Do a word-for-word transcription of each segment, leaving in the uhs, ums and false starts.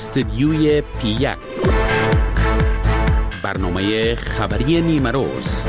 استدیوی پی یک، برنامه خبری نیمه روز.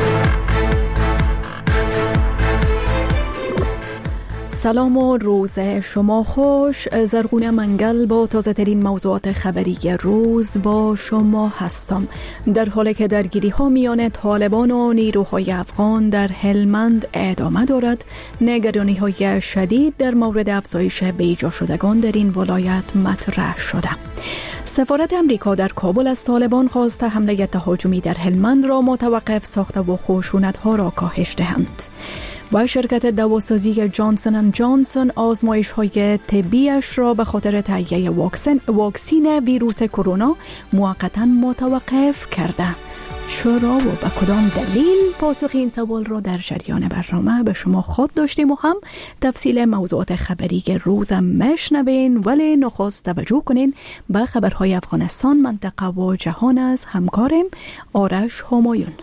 سلام و روز شما خوش. زرغونه منگل با تازه ترین موضوعات خبری روز با شما هستم. در حالی که درگیری ها میان طالبان و نیروهای افغان در هلمند ادامه دارد، نگرانی های شدید در مورد افزایش بیجا شدگان در این ولایت مطرح شده. سفارت امریکا در کابل از طالبان خواسته حمله تهاجمی در هلمند را متوقف ساخته و خشونت ها را کاهش دهند. و شرکت دواسازی جانسون اند جانسون آزمایش های طبیش را به خاطر تهیه واکسن واکسین ویروس کرونا موقتا متوقف کرده. چرا و به کدام دلیل؟ پاسخ این سوال را در جریان برنامه به شما خود داشتیم و هم تفصیل موضوعات خبری روزم مشنوین، ولی نخست توجه کنین به خبرهای افغانستان، منطقه و جهان از همکارم آرش همایون.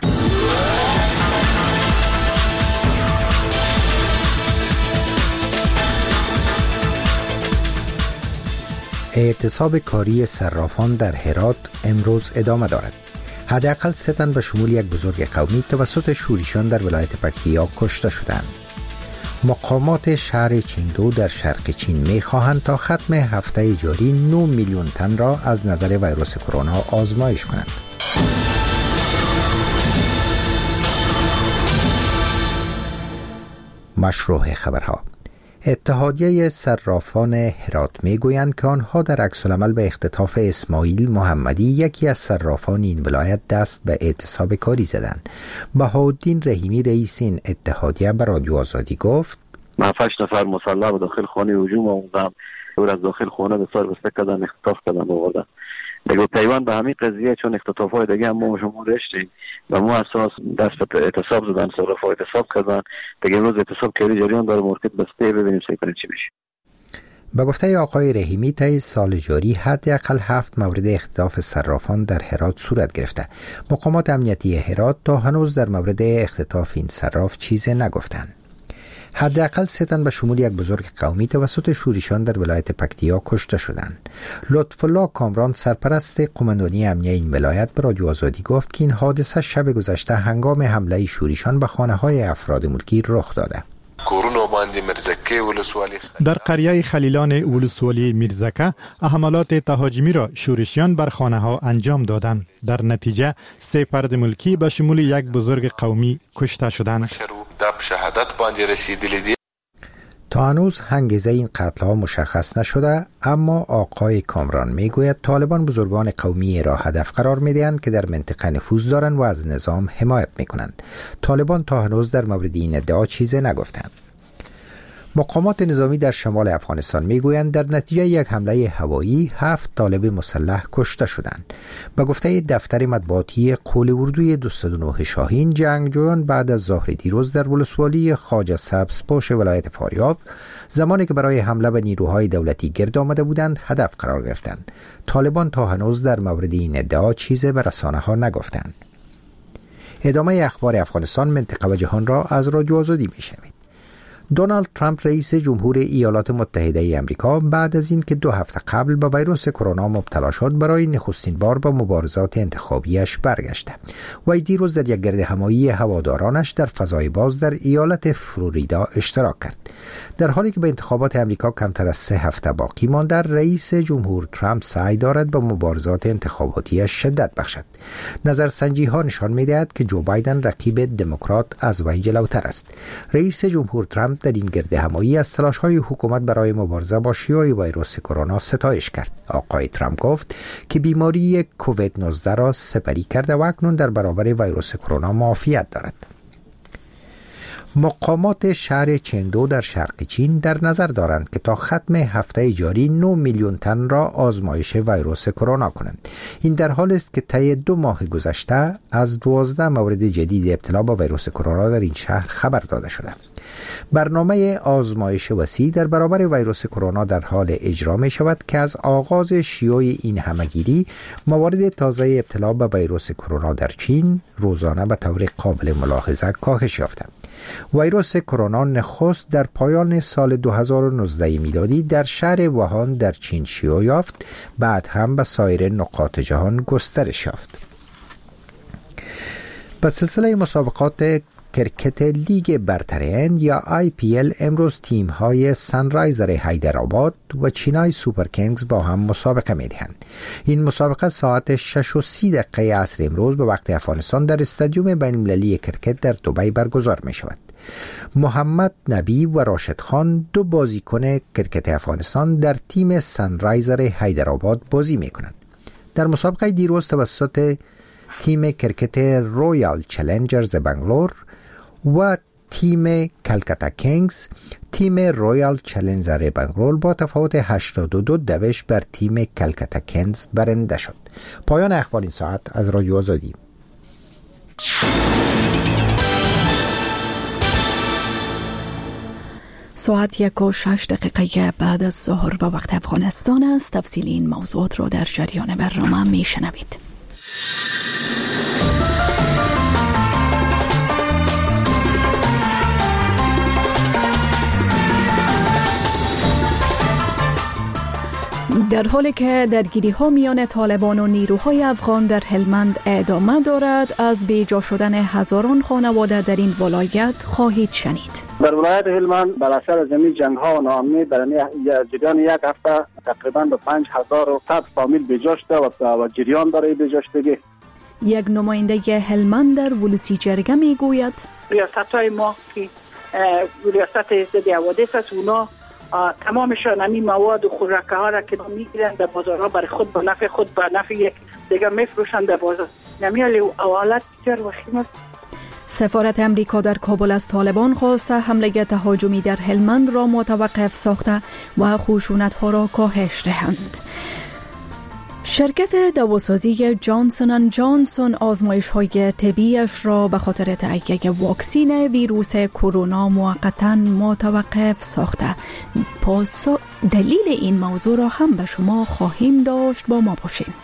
اعتصاب کاری صرافان در هرات امروز ادامه دارد. حداقل سه تن به شمول یک بزرگ قومی توسط شورشیان در ولایت پکتیا کشته شدند. مقامات شهر چنگدو در شرق چین می‌خواهند تا ختم هفته جاری نه میلیون تن را از نظر ویروس کرونا آزمایش کنند. مشروع خبرها. اتحادیه صرافان هرات میگویند که آنها در عکس‌العمل به اختطاف اسماعیل محمدی، یکی از صرافان این ولایت، دست به اعتصاب کاری زدند. بهاءالدین رحیمی رئیس این اتحادیه به رادیو آزادی گفت: ما هشت نفر مسلح به داخل خانه هجوم آمدن، او از داخل خانه به سر بسته کردن، اختطاف کردن آوردن. دیگه پیوند به همین قضیه، چون اختطاف‌های دیگه هم ما شما داشتیم و ما اساس دست به اعتصاب زدن، صرافا اعتصاب کردن. دیگه روز اعتصاب کاری جریان داره، مارکت بسته، ببینیم چه کنیم چی بشه. به گفته آقای رحیمی طی سال جاری حداقل هفت مورد اختطاف صرافان در هرات صورت گرفته. مقامات امنیتی هرات تا هنوز در مورد اختطاف این صراف چیزی نگفتند. حداقل سه تن به شمول یک بزرگ قومی توسط شورشیان در ولایت پکتیا کشته شدند. لطف الله کامران سرپرست قماندانی امنیه این ولایت به رادیو آزادی گفت که این حادثه شب گذشته هنگام حمله شورشیان به خانه‌های افراد ملکی رخ داده. در قریه خلیلان ولسوالی میرزکه حملات تهاجمی را شورشیان بر خانه ها انجام دادند. در نتیجه سه فرد ملکی به شمول یک بزرگ قومی کشته شدند. تا هنوز انگیزه این قتل ها مشخص نشده، اما آقای کامران میگوید طالبان بزرگان قومی را هدف قرار میدهند که در منطقه نفوذ دارند و از نظام حمایت میکنند. طالبان تا هنوز در مورد این ادعا چیزی نگفتند. مقامات نظامی در شمال افغانستان میگویند در نتیجه یک حمله هوایی هفت طالب مسلح کشته شدند. به گفته دفتر مطبوعاتی قول اردوی دویست و نه شاهین، جنگجویان بعد از ظهر دیروز در ولسوالی خواجه سبزپوش ولایت فاریاب، زمانی که برای حمله به نیروهای دولتی گرد آمده بودند، هدف قرار گرفتند. طالبان تا هنوز در مورد این ادعا چیزی به رسانه‌ها نگفتند. ادامه اخبار افغانستان، منطقه و جهان را از رادیو آزادی میشنوید. دونالد ترامپ رئیس جمهور ایالات متحده ای آمریکا بعد از اینکه دو هفته قبل به ویروس کرونا مبتلا شد، برای نخستین بار به مبارزات انتخابیش برگشته. وی دیروز در یک گردهمایی هوادارانش در فضای باز در ایالت فلوریدا اشتراک کرد. در حالی که به انتخابات آمریکا کمتر از سه هفته باقی مانده، رئیس جمهور ترامپ سعی دارد به مبارزات انتخاباتیش شدت بخشد. نظرسنجی ها نشان می‌دهد که جو بایدن رقیب دموکرات از وی جلوتر است. رئیس جمهور ترامپ در این گردهمایی از تلاش‌های حکومت برای مبارزه با شیوع ویروس کرونا ستایش کرد. آقای ترامپ گفت که بیماری کووید نوزده را سپری کرده و اکنون در برابر ویروس کرونا معافیت دارد. مقامات شهر چنگدو در شرق چین در نظر دارند که تا ختم هفته جاری نه میلیون تن را آزمایش ویروس کرونا کنند. این در حال است که طی دو ماه گذشته از دوازده مورد جدید ابتلا با ویروس کرونا در این شهر خبر داده شده. برنامه آزمایش وسیع در برابر ویروس کرونا در حال اجرا می شود که از آغاز شیوع این همهگیری موارد تازه ابتلا به ویروس کرونا در چین روزانه به طور قابل ملاحظه کاهش یافته. ویروس کرونا نخست در پایان سال دو هزار و نوزده میلادی در شهر ووهان در چین شیوع یافت، بعد هم به سایر نقاط جهان گسترش یافت. به سلسله مسابقات کرکت لیگ برتر هند یا آی پی ال امروز تیم های سنرایزر حیدرآباد و چینای سوپر کینگز با هم مسابقه می دهند. این مسابقه ساعت شش و سی دقیقه عصر امروز به وقت افغانستان در استادیوم بین المللی کرکت در دبی برگزار می شود. محمد نبی و راشد خان دو بازیکن کرکت افغانستان در تیم سنرایزر حیدرآباد بازی می کنند. در مسابقه دیروز توسط تیم کرکت رویال چالنجرز بنگلور و تیم کلکتا کینگز، تیم رویال چالنجر بنگلور با تفاوت هشتاد و دو دوش بر تیم کلکتا کینگز برنده شد. پایان اخبار این ساعت از رادیو آزادی. ساعت یک و شش دقیقه بعد از ظهر به وقت افغانستان است. تفصیل این موضوعات را در جریان برنامه می شنوید. در حالی که درگیری ها میان طالبان و نیروهای افغان در هلمند ادامه دارد، از بیجا شدن هزاران خانواده در این ولایت خواهید شنید. در ولایت هلمند بر اثر زمین جنگ ها و ناامنی در جریان یک هفته تقریبا به پنج هزار و صد فامیل بیجا شده و جریان داره بیجا شدگی. یک نماینده هلمند در ولسی جرگه میگوید ریاست های ما که ریاست ضد حوادث است، اونا تمامشان همین مواد و خوراکه ها را که میگیرند در بازارها برای خود به نفع خود به نفع یک دیگر میفروشند در بازار. نمیالی اوالت بسیار وخیم است. سفارت امریکا در کابل از طالبان خواسته حمله تهاجمی در هلمند را متوقف ساخته و خشونت ها را کاهش دهند. شرکت دواسازی جانسون اند جانسون آزمایش های طبیش را به خاطر تهیه واکسین ویروس کرونا موقتا متوقف ساخته. پس دلیل این موضوع را هم به شما خواهیم داشت، با ما باشیم.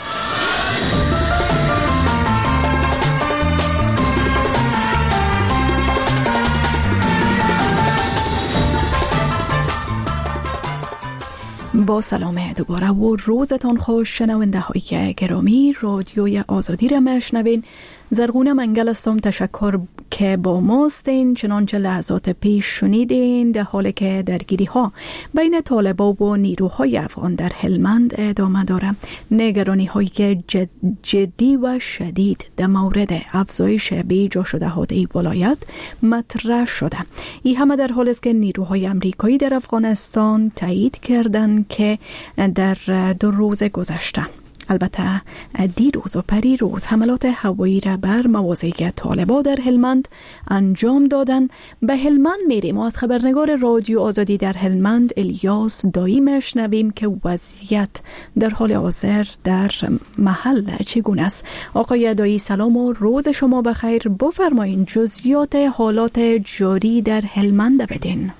با سلام دوباره و روزتان خوش شنونده های گرامی. رادیوی آزادی را میشنوین. زرغونه منگل هستم. تشکر که با ماستین. چنانچه لحظات پیش شنیدین، در حالی که درگیری ها بین طالبان و نیروهای افغان در هلمند ادامه داره، نگرانی های جد جدی و شدید در مورد افزایش بیجا شده های ولایت مطرح شده. این همه در حالی است که نیروهای امریکایی در افغانستان تایید کردند که در دو روز گذشته، البته دیروز و پریروز، حملات هوایی را بر مواضع طالبان در هلمند انجام دادن. به هلمند میریم و از خبرنگار رادیو آزادی در هلمند الیاس دایی میشنویم که وضعیت در حال حاضر در محل چگونه است. آقای دایی سلام و روز شما بخیر. بفرمایید جزئیات حالات جاری در هلمند بدین.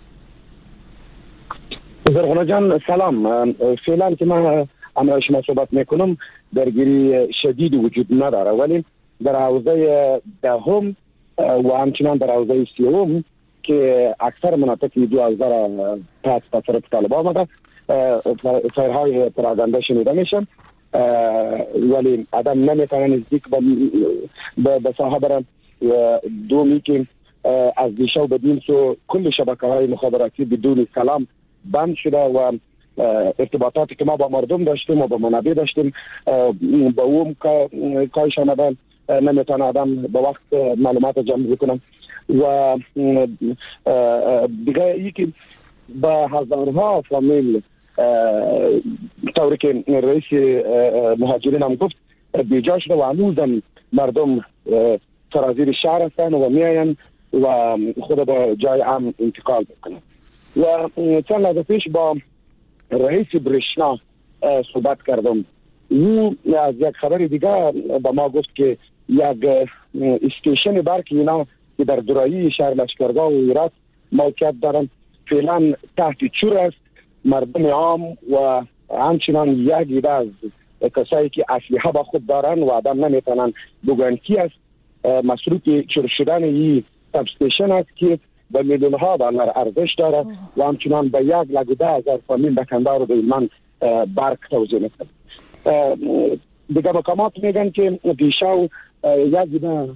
زرغونه جان سلام. فعلا که من امروز شما صحبت میکنم درگیری شدید وجود نداره، ولی در حوزه دهم و همچنان در حوزه سیوم که اکثر مناطق دو حوزه را تحت تسلط طالبان آمده، فایرهای پراگنده شنیده میشن، ولی آدم نمیتونه نزدیک به ساحه برن. دومی که از دیشب به دین سو کل شبکه های مخابراتی بدون سلام بند شده و ارتباطاتی که ما با مردم داشتیم و با منابع داشتیم با اون کاهش آمدن، نمیتونه آدم با وقت معلومات جمع بکنم. و دیگه یکی با هزارها فامیل طوری که رئیس مهاجرین هم گفت بیجا شده و هنوزم مردم سرازیر شهر هستن و میاین و خود به جای عام انتقال بکنن. و چند لحظه پیش با رئیس برشنا صحبت کردم. او از یک خبر دیگه با ما گفت که یک استیشن برق اینا که در درایی شهر لشکرگاه و ایرات موقعیت دارن فعلا تحت چور است. مردم عام و همچنان یک عده از کسایی که اسلحه با خود دارن و آدم نمیتونن بگن کی است، مصروف چور شدن این ساب استیشن است که به میلیون ها دلار ارزش داره و همچنان به یک لگو ده هزار فامیل به کندار و من برق توزیع میکنه. دیگه مقامات میگن که پیشاو یک دیده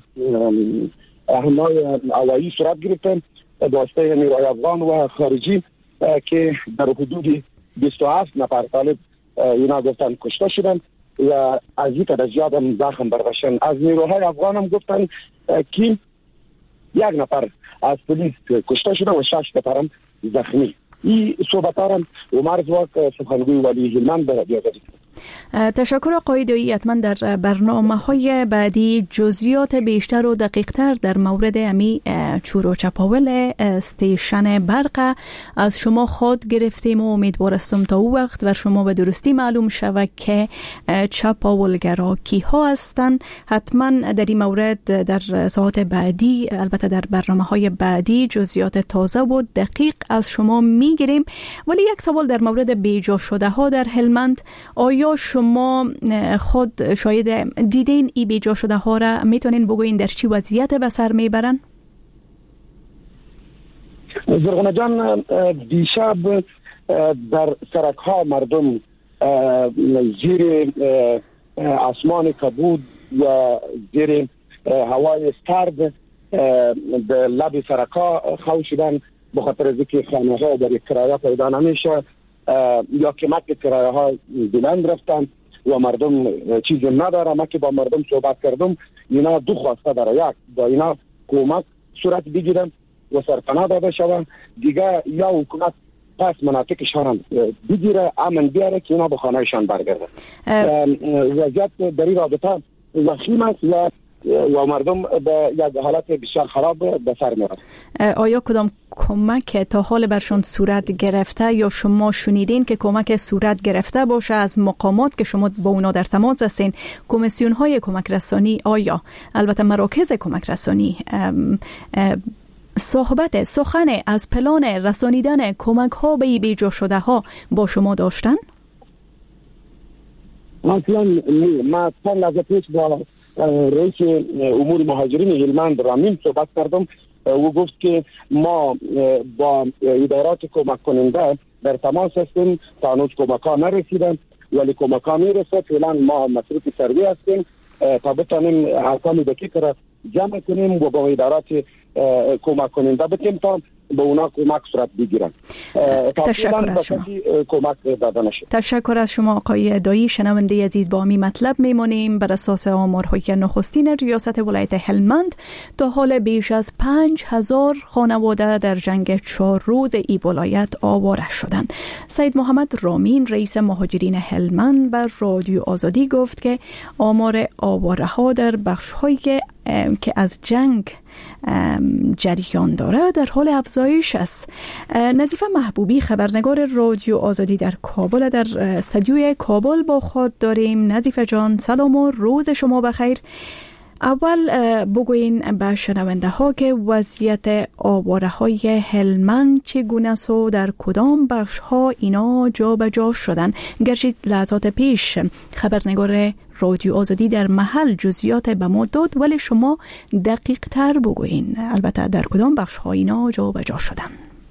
حمله هوایی صورت گرفته واسطه نیروهای افغان و خارجی که در حدود بیست و هفت نفر طالب اینا گفتن کشته شدن و از یک عدد زیاد هم زخم برداشتن. از نیروهای افغان هم گفتن که یک نفر از پلیس کشته شده و شش نفر هم زخمی. این صحبت ها هم عمر زواک سخنگوی ولی هلمند به رادیو آزادی. تشکر آقای دایی. حتما در برنامه های بعدی جزئیات بیشتر و دقیق تر در مورد امی چورو چپاول استیشن برق از شما خود گرفتیم و امیدوارستم تا او وقت و شما به درستی معلوم شود که چپاولگرا کی ها هستند. حتما در این مورد در ساعات بعدی، البته در برنامه های بعدی، جزئیات تازه و دقیق از شما میگیریم. ولی یک سوال در مورد بیجا شده ها در هلمند، آیا شما خود شاید دیدین ای بیجا شده ها را میتونین بگوین در چی وضعیت به سر میبرن؟ زرغونه جان، دیشب در سرک ها مردم زیر آسمان کبود و زیر هوای سرد به لب سرک ها خو شدن به خاطر از اینکه خانه ها در کرایه پیدا نمیشه یا قیمت کرایه ها بلند رفتن و مردم چیزی نداره. ما که با مردم صحبت کردم اینا دو خواسته داره، یک با اینا کمک صورت بگیرن و سرپناه داده شوند، دیگه یا حکومت پس مناطقشان بگیره امن بیاره که اینا به خانهشان برگردن. وضعیت در این رابطه وخیم است و و مردم به یک حالت بسیار خراب به سر میرن. آیا کدام کمک تا حال برشان صورت گرفته یا شما شنیدین که کمک صورت گرفته باشه از مقامات که شما با اونا در تماس هستین؟ کمیسیون های کمک رسانی، آیا البته مراکز کمک رسانی صحبت سخن از پلان رسانیدن کمک ها به بیجا شده ها با شما داشتن؟ مثلا ما چند لحظه پیش با رئیس امور مهاجرین هلمند رامین صحبت کردم. او گفت که ما با ادارات کمک کننده در تماس هستیم، تا هنوز کمک ها نرسیدن ولی کمک ها میرسه. فعلا ما مصروف سروی هستیم تا بتانیم ارقام دقیق را جمع کنیم و با ادارات کمک کننده بتیم تا به اونا کمک صورت بگیرن. تشکر از شما. کمک داده نشه. تشکر از شما آقای دایی. شنونده عزیز، با همین مطلب میمونیم. بر اساس آمارهای نخستین ریاست ولایت هلمند تا حال بیش از پنج هزار خانواده در جنگ چهار روز ای ولایت آواره شدند. سید محمد رامین رئیس مهاجرین هلمند بر رادیو آزادی گفت که آمار آواره ها در بخش هایی که از جنگ جریان داره در حال افزایش است. نظیفه محبوبی خبرنگار رادیو آزادی در کابل در استودیوی کابل با خود داریم. نظیفه جان، سلام و روز شما بخیر. اول بگوین به شنونده ها که وضعیت آواره های هلمند چگونه است و در کدام بخش ها اینا جا به جا شدن. گرچه لحظات پیش خبرنگار رادیو آزادی در محل جزئیات به ما داد، ولی شما دقیق تر بگوین البته در کدام بخش ها اینا جا به جا شدن.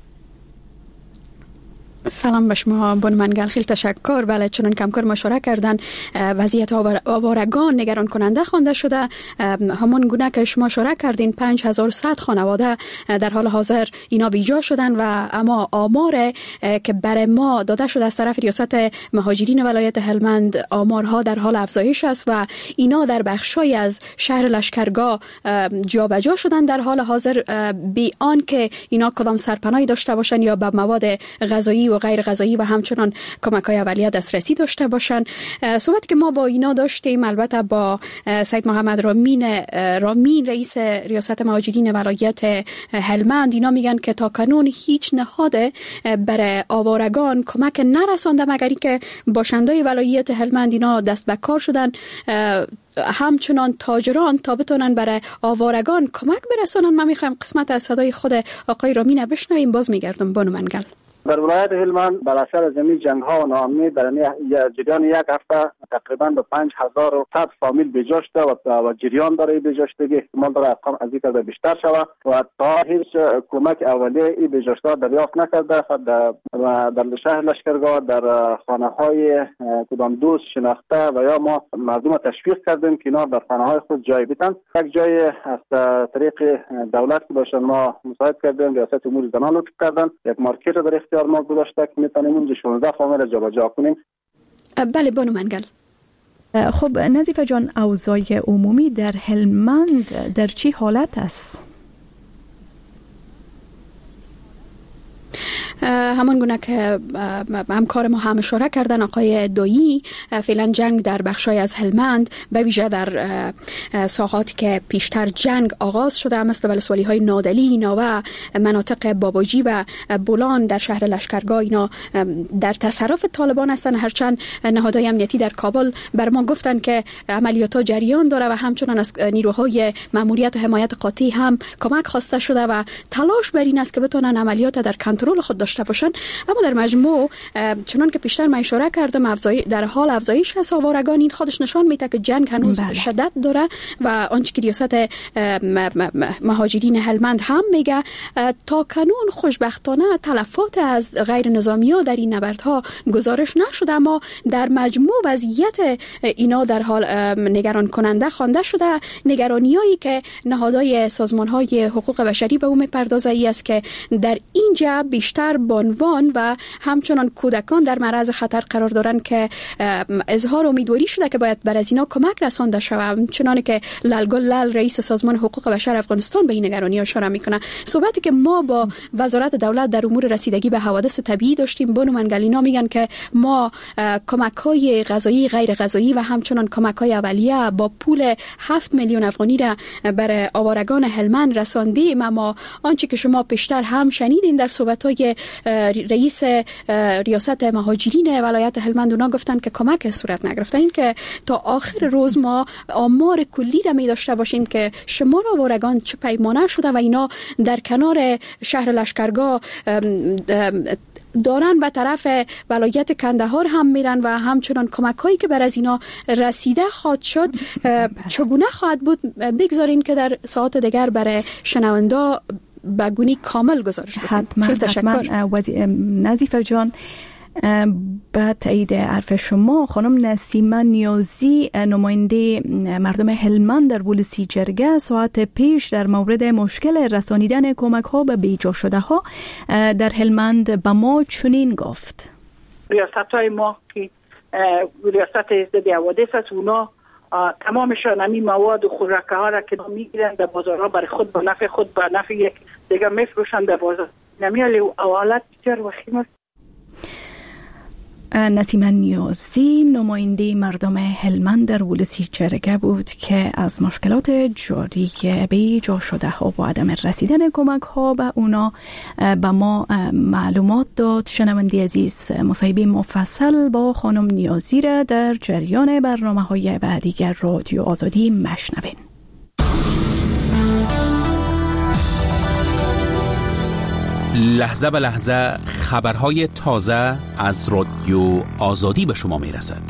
سلام به شما بانمنگل، خیلی تشکر. بله، چنان که همکار مشوره کردن وضعیت آوارگان نگران کننده خوانده شده. همون گونه که شما اشاره کردین پنج هزار و صد خانواده در حال حاضر اینا بیجا شدن و اما آمار که برای ما داده شده از طرف ریاست مهاجرین ولایت هلمند آمارها در حال افزایش است و اینا در بخشای از شهر لشکرگاه جابجا شدن در حال حاضر، بی آن که اینا کدام سرپناهی داشته باشن یا به مواد غذایی و غیر غذایی و همچنان کمک‌های اولیه دسترسی داشته باشن. صحبت که ما با اینا داشتیم البته با سید محمد رامین رامین رئیس ریاست مهاجرین ولایت هلمند، اینا میگن که تا کنون هیچ نهاد برای آوارگان کمک نرسانده مگر اینکه باشندای ولایت هلمند اینا دست به کار شدن، همچنان تاجران تا بتونن برای آوارگان کمک برسانن. ما میخوایم قسمت از صدای خود آقای رامین بشنویم، باز میگردم بانو منگل. در ولایت هلمند بر اثر زمین جنگ ها و ناامنی در جریان یک هفته تقریبا به پنج هزار و صد فامیل بجا شده و جریان داره بجا شدگی احتمال داره ارقام از این کرده بیشتر شود و تا هیچ کمک اولیه این بجا شده دریافت نکرده. در, در شهر لشکرگاه در خانه های کدام دوست شناخته و یا ما مردم تشویق کردیم که اینا در خانه های خود جای بیتن. یک جای از طریق دولت که باشن ما مساعد کردیم، ریاست امور زنان لطف کردن، یک مارکت در اختیار ما گذاشته که میتونیم اونجا شانزده فامیل جابجا کنیم. بله بانو منگل. خب نظیفه جان، اوضاع عمومی در هلمند در چی حالت است؟ همان گونه که همکار ما هم اشاره کردن آقای دایی، فعلا جنگ در بخشای از هلمند به ویژه در ساحاتی که پیشتر جنگ آغاز شده مثل ولسوالی های نادلی، ناوه، مناطق باباجی و بولان در شهر لشکرگاه اینا در تصرف طالبان هستند. هرچند نهادهای امنیتی در کابل بر ما گفتن که عملیات ها جریان داره و همچنان از نیروهای ماموریت و حمایت قاطعی هم کمک خواسته شده و تلاش بر این است که بتونن عملیات در کنترل خود داشته باشن. اما در مجموع چنان که پیشتر من اشاره کردم در حال افزایش هست آوارگان. این خودش نشان میده که جنگ هنوز بله. شدت داره و آنچه که ریاست مهاجرین هلمند هم میگه تا کنون خوشبختانه تلفات از غیر نظامی ها در این نبردها گزارش نشده، اما در مجموع وضعیت اینا در حال نگران کننده خوانده شده. نگرانیایی که نهادهای سازمان های حقوق بشری به اون میپردازه ای است که در اینجا بیشتر بانوان و همچنان کودکان در معرض خطر قرار دارن که اظهار امیدواری شده که باید بر از اینا کمک رسانده شود. چنانه که لالگل لال رئیس سازمان حقوق بشر افغانستان به این نگرانی اشاره میکنه. صحبتی که ما با وزارت دولت در امور رسیدگی به حوادث طبیعی داشتیم، بانو منگلینا میگن که ما کمک‌های غذایی، غیر غذایی و همچنان کمک‌های اولیه با پول هفت میلیون افغانی را بر آوارگان هلمند رساندیم. اما آنچه که شما پیشتر هم شنیدین در صحبت‌های رئیس ریاست مهاجرین ولایت هلمند، اونا گفتن که کمک صورت نگرفته. این که تا آخر روز ما آمار کلی را می داشته باشیم که شمار آوارگان چه پیمانه شده و اینا در کنار شهر لشکرگاه دارن به طرف ولایت کندهار هم میرن و همچنان کمک هایی که بر از اینا رسیده خواهد شد چگونه خواهد بود بگذارین که در ساعات دیگر برای شنونده به گونی کامل گزارش بدیم. حتما حتما نظیفه جان، به تایید حرف شما خانم نسیمه نیازی، نماینده مردم هلمند در ولسی جرگه، ساعت پیش در مورد مشکل رسانیدن کمک ها به بیجا شده ها در هلمند به ما چنین گفت: ریاست های ما که ریاست ضد حوادث است، اونا تمامشان همین مواد و خوراکه ها را که میگیرن در بازارها برای خود به نفع خود به نفع یک دیگه میفروشن در بازار. نمیالی اوالت بسیار وخیم است. نسیمه نیازی، نماینده مردم هلمند در ولسی جرگه بود که از مشکلات جاری به جا شده ها و عدم رسیدن کمک ها به اونا به ما معلومات داد. شنونده عزیز، مصاحبه مفصل با خانم نیازی را در جریان برنامه های بعدی رادیو آزادی مشنوین. لحظه به لحظه خبرهای تازه از رادیو آزادی به شما میرسد.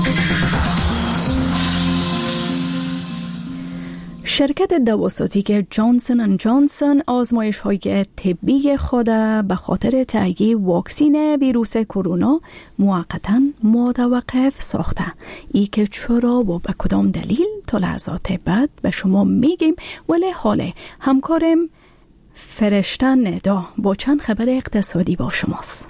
شرکت دواسازی جانسن اند جانسن آزمایش های طبی خود به خاطر تهیه واکسین ویروس کرونا موقتا متوقف ساخته. ای که چرا و به کدام دلیل تا لحظات بعد به شما میگیم، ولی حالا همکارم فرشته ندا با چند خبر اقتصادی با شماست.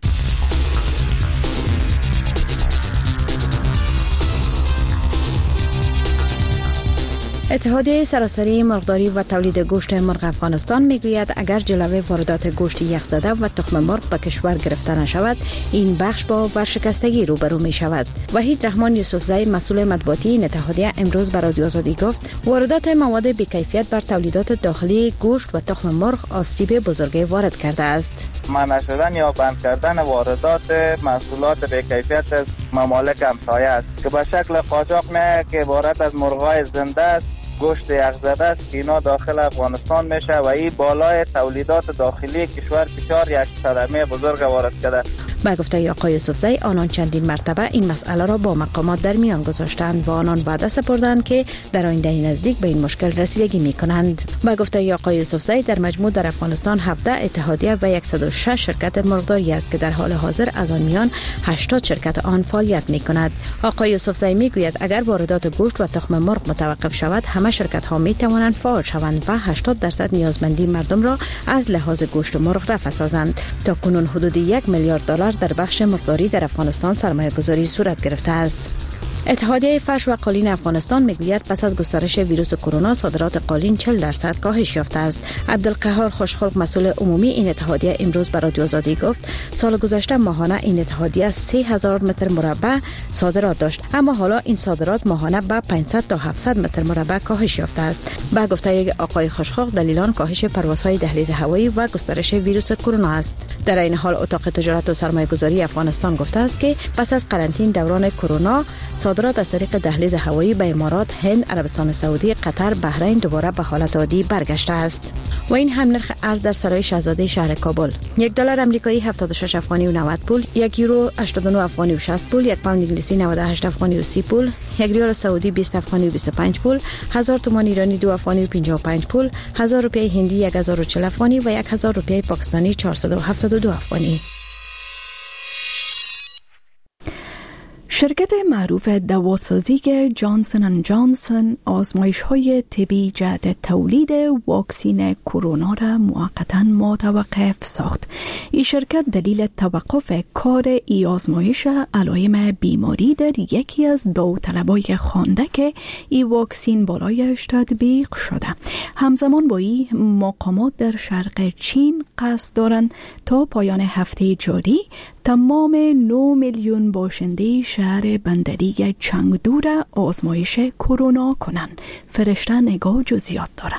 اتحادیه سراسری مرغداری و تولید گوشت مرغ افغانستان میگوید اگر جلوه واردات گوشت یخزده و تخم مرغ به کشور گرفته نشود، این بخش با ورشکستگی روبرو می شود. وحید رحمان یوسفزئی، مسئول مطبوعاتی این اتحادیه، امروز به رادیو آزادی گفت واردات مواد بی‌کیفیت بر تولیدات داخلی گوشت و تخم مرغ آسیب بزرگی وارد کرده است. منع شدن یا بند کردن واردات محصولات بی‌کیفیت از ممالک همسایه است که به شکل قاچاق میاد که عبارت از مرغ‌های زنده است گوشت یخزده است که اینا داخل افغانستان میشه و این بالای تولیدات داخلی کشور فشار یک صدمه بزرگ وارد کرده. با گفته آقای یوسفزی آنان چندین مرتبه این مسئله را با مقامات در میان گذاشتند و آنان وعده سپردند که در آینده نزدیک به این مشکل رسیدگی میکنند. با گفته آقای یوسفزی در مجموع در افغانستان هفده اتحادیه و صد و شش شرکت مرغداری است که در حال حاضر از آن میان هشتاد شرکت آن فعالیت میکند. آقای یوسفزی میگوید اگر واردات گوشت و تخم مرغ متوقف شود همه شرکت ها می توانند فعال شوند و هشتاد درصد نیازمندی مردم را از لحاظ گوشت مرغ رفع سازند. تا کنون حدود یک میلیارد دلار در بخش مرغداری در افغانستان سرمایه گذاری صورت گرفته است. اتحادیه فرش و قالین افغانستان میگوید پس از گسترش ویروس کرونا صادرات قالین چهل درصد کاهش یافته است. عبدالقهار خوشخلق مسئول عمومی این اتحادیه امروز به رادیو آزادی گفت سال گذشته ماهانه این اتحادیه سه هزار متر مربع صادرات داشت، اما حالا این صادرات ماهانه به پانصد تا هفتصد متر مربع کاهش یافته است. با گفته آقای خوشخلق دلیلان کاهش پروازهای دهلیز هوایی و گسترش ویروس کرونا است. در این حال اتاق تجارت و سرمایه‌گذاری افغانستان گفته است که پس از قرنطینه دوران کرونا صادرات از طریق دهلیز هوایی به امارات، هند، عربستان سعودی، قطر، بحرین دوباره به حالت عادی برگشته است. و این هم نرخ ارز در سرای شاهزاده شهر کابل: یک دلار آمریکایی هفتاد و شش افغانی و نود پول، یک یورو هشتاد و نه افغانی و شصت پول، یک پوند انگلیسی نود و هشت افغانی و سی پول، یک ریال سعودی بیست افغانی و بیست و پنج پول، هزار تومان ایرانی دو افغانی و پنجاه و پنج پول، هزار روپیه هندی یک هزار و چهل افغانی و یک هزار روپیه پاکستانی چهارصد و هفتاد و دو افغانی. شرکت معروف دواسازی جانسن اند جانسن آزمایش‌های طبی جهت تولید واکسین کرونا را موقتاً متوقف ساخت. این شرکت دلیل توقف کار ای آزمایش علائم بیماری در یکی از داوطلبای خوانده که این واکسین بالایش تطبیق شده. همزمان با این مقامات در شرق چین قصد دارند تا پایان هفته جاری تمام نه میلیون باشنده شهر بندری چنگدو را آزمایش کرونا کنند. فرشته نگاه جزئیات دارند.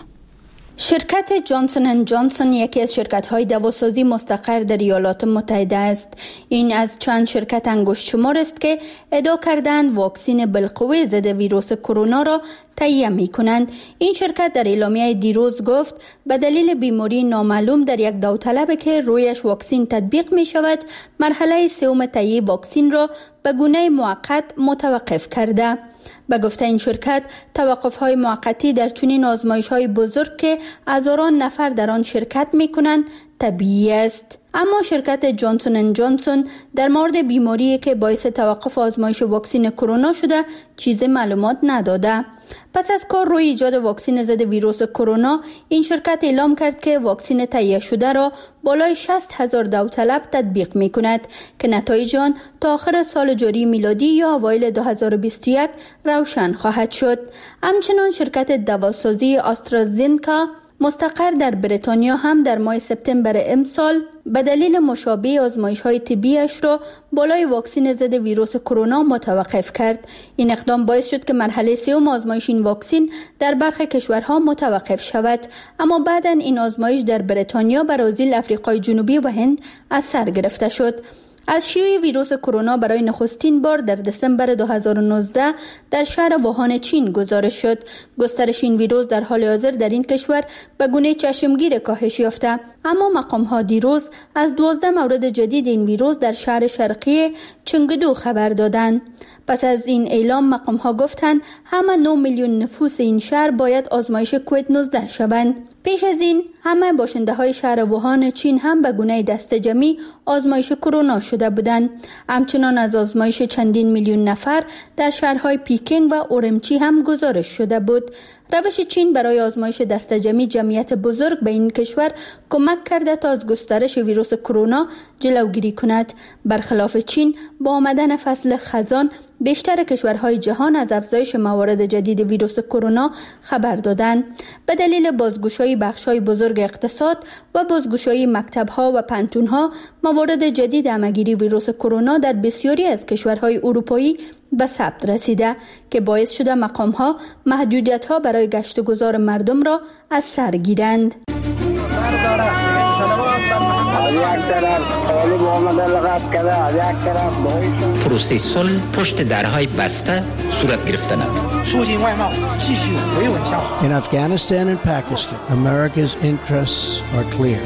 شرکت جانسن اند جانسن یکی از شرکت‌های دواسازی مستقر در ایالات متحده است. این از چند شرکت انگشت شمار است که ادعا کردند واکسن بالقوه ضد ویروس کرونا را تهیه می‌کنند. این شرکت در اعلامیه دیروز گفت به دلیل بیماری نامعلوم در یک داوطلب که رویش واکسن تطبیق می‌شود، مرحله سوم تهیه واکسن را به گونه موقت متوقف کرده. به گفته این شرکت توقف‌های موقتی در چنین آزمایش‌های بزرگ که هزاران نفر در آن شرکت می‌کنند طبیعی است. اما شرکت جانسن اند جانسن در مورد بیماری که باعث توقف آزمایش واکسن کرونا شده چیز معلومات نداده. پس از کار روی ایجاد واکسن ضد ویروس کرونا، این شرکت اعلام کرد که واکسن تهیه شده را بالای شصت هزار داوطلب تطبیق می کند که نتایج آن تا آخر سال جاری میلادی یا اوایل دو هزار و بیست و یک روشن خواهد شد. همچنان شرکت دواسازی آسترازینکا مستقر در بریتانیا هم در ماه سپتامبر امسال به دلیل مشابه آزمایش‌های طبیش را بالای واکسن ضد ویروس کرونا متوقف کرد. این اقدام باعث شد که مرحله سوم آزمایش این واکسن در برخی کشورها متوقف شود، اما بعداً این آزمایش در بریتانیا، برزیل، آفریقای جنوبی و هند از سر گرفته شد. از شیوع ویروس کرونا برای نخستین بار در دسامبر دو هزار و نوزده در شهر ووهان چین گزارش شد. گسترش این ویروس در حال حاضر در این کشور به گونه چشمگیر کاهش یافته، اما مقام‌ها دیروز از دوازده مورد جدید این ویروس در شهر شرقی چنگدو خبر دادند. پس از این اعلام مقام‌ها گفتند همه نه میلیون نفوس این شهر باید آزمایش کووید نوزده شوند. پیش از این همه باشنده‌های شهر ووهان چین هم به گونه دسته‌جمعی آزمایش کرونا شده بودند. همچنان از آزمایش چندین میلیون نفر در شهرهای پیکینگ و اورمچی هم گزارش شده بود. روش چین برای آزمایش دسته‌جمعی جمعیت بزرگ به این کشور کمک کرده تا از گسترش ویروس کرونا جلوگیری کند. برخلاف چین، با آمدن فصل خزان بیشتر کشورهای جهان از افزایش موارد جدید ویروس کرونا خبر دادند. به دلیل بازگشایی بخش‌های بزرگ اقتصاد و بازگشایی مکتب‌ها و پانتون‌ها، موارد جدید همه‌گیری ویروس کرونا در بسیاری از کشورهای اروپایی به ثبت رسیده که باعث شده مقام‌ها محدودیت‌ها برای گشت و گذار مردم را از سر گیرند. از یک طرف طالب آمده لغت کرده، از یک طرف داعش. پروسه صلح پشت درهای بسته صورت گرفته نمید. In Afghanistan and Pakistan, America's interests are clear.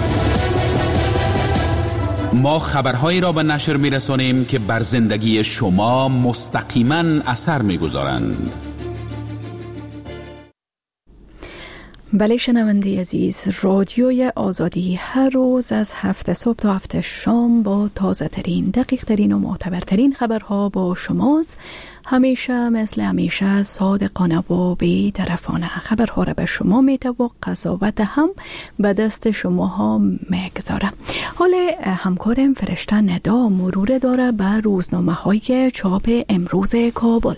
ما خبرهایی را به نشر می‌رسانیم که بر زندگی شما مستقیما اثر می‌گذارند. بله شنونده عزیز، رادیوی آزادی هر روز از هفت صبح تا هفت شام با تازه ترین، دقیق ترین و معتبرترین خبرها با شماست. همیشه مثل همیشه صادقانه و بی‌طرفانه خبرها را به شما میده و قضاوت هم به دست شما ها میگذاره. حال همکارم فرشته ندا مرور داره به روزنامه های چاپ امروز کابل.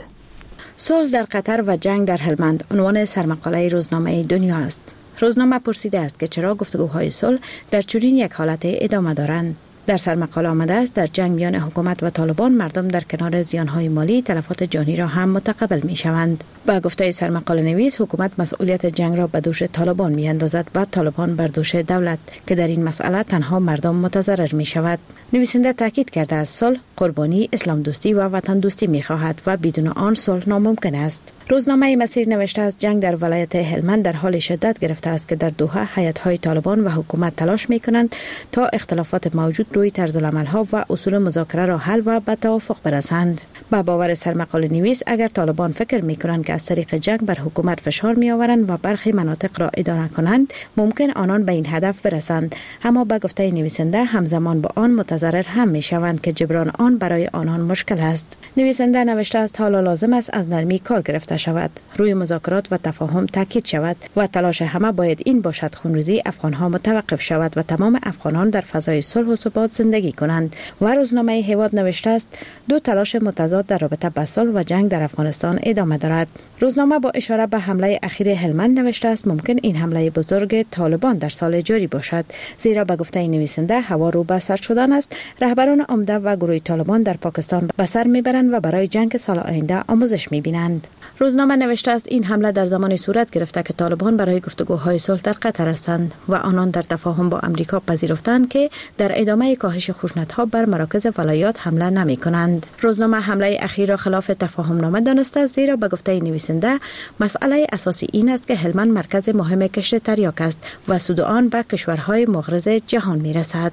صلح در قطر و جنگ در هلمند عنوان سرمقاله روزنامه دنیا است. روزنامه پرسیده است که چرا گفتگوهای صلح در چنین یک حالت ادامه دارند. در سرمقاله آمده است در جنگ میان حکومت و طالبان مردم در کنار زیانهای مالی تلفات جانی را هم متقبل می شوند. با گفته سرمقاله نویس، حکومت مسئولیت جنگ را به دوش طالبان می اندازد و طالبان بر دوش دولت که در این مسئله تنها مردم متضرر می شود. نویسنده تاکید کرده است صلح قربانی اسلام دوستی و وطن دوستی می خواهد و بدون آن صلح ناممکن است. روزنامه مسیر نوشته است جنگ در ولایت هلمند در حال شدت گرفته است که در دوحه هیئت‌های طالبان و حکومت تلاش می کنند تا اختلافات موجود روی طرز العمل‌ها و اصول مذاکره را حل و به توافق برسند. با باور سرمقاله نویس، اگر طالبان فکر می کنند که از طریق جنگ بر حکومت فشار می آورند و برخی مناطق را اداره کنند، ممکن آنان به این هدف برسند، اما به گفته نویسنده همزمان با آن متضرر هم می شوند که جبران آن برای آنان مشکل است. نویسنده نوشته است حالا لازم است از نرمی کار گرفته شود، روی مذاکرات و تفاهم تاکید شود و تلاش همه باید این باشد خونریزی افغانها متوقف شود و تمام افغانان در فضای صلح و ثبات زندگی کنند. و روزنامه هواد نوشته است دو تلاش متضاد در رابطه با صلح و جنگ در افغانستان ادامه دارد. روزنامه با اشاره به حمله اخیر هلمند نوشته است ممکن این حمله بزرگ طالبان در سال جاری باشد، زیرا به گفته نویسنده هوا رو به سر شدن است. رهبران عمده و گروه طالبان در پاکستان به سر میبرند و برای جنگ سال آینده آموزش میبینند. روزنامه نوشته است این حمله در زمانی صورت گرفته که طالبان برای گفتگوهای صلح در قطر هستند و آنان در تفاهم با امریکا پذیرفتند که در ادامه کاهش خشونت‌ها بر مراکز ولایات حمله نمی‌کنند. روزنامه حمله اخیر را خلاف تفاهم نامه دانسته است، زیرا به گفته نویسنده مسئله اساسی این است که هلمند مرکز مهم کشت تریاک است و سود آن به کشورهای مغرض جهان می‌رسد.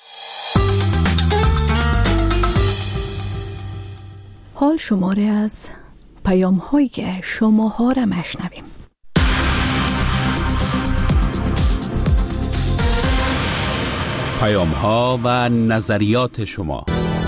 حال شماره از پیام هایی که شما ها را مشنویم. پیام ها و نظریات شما.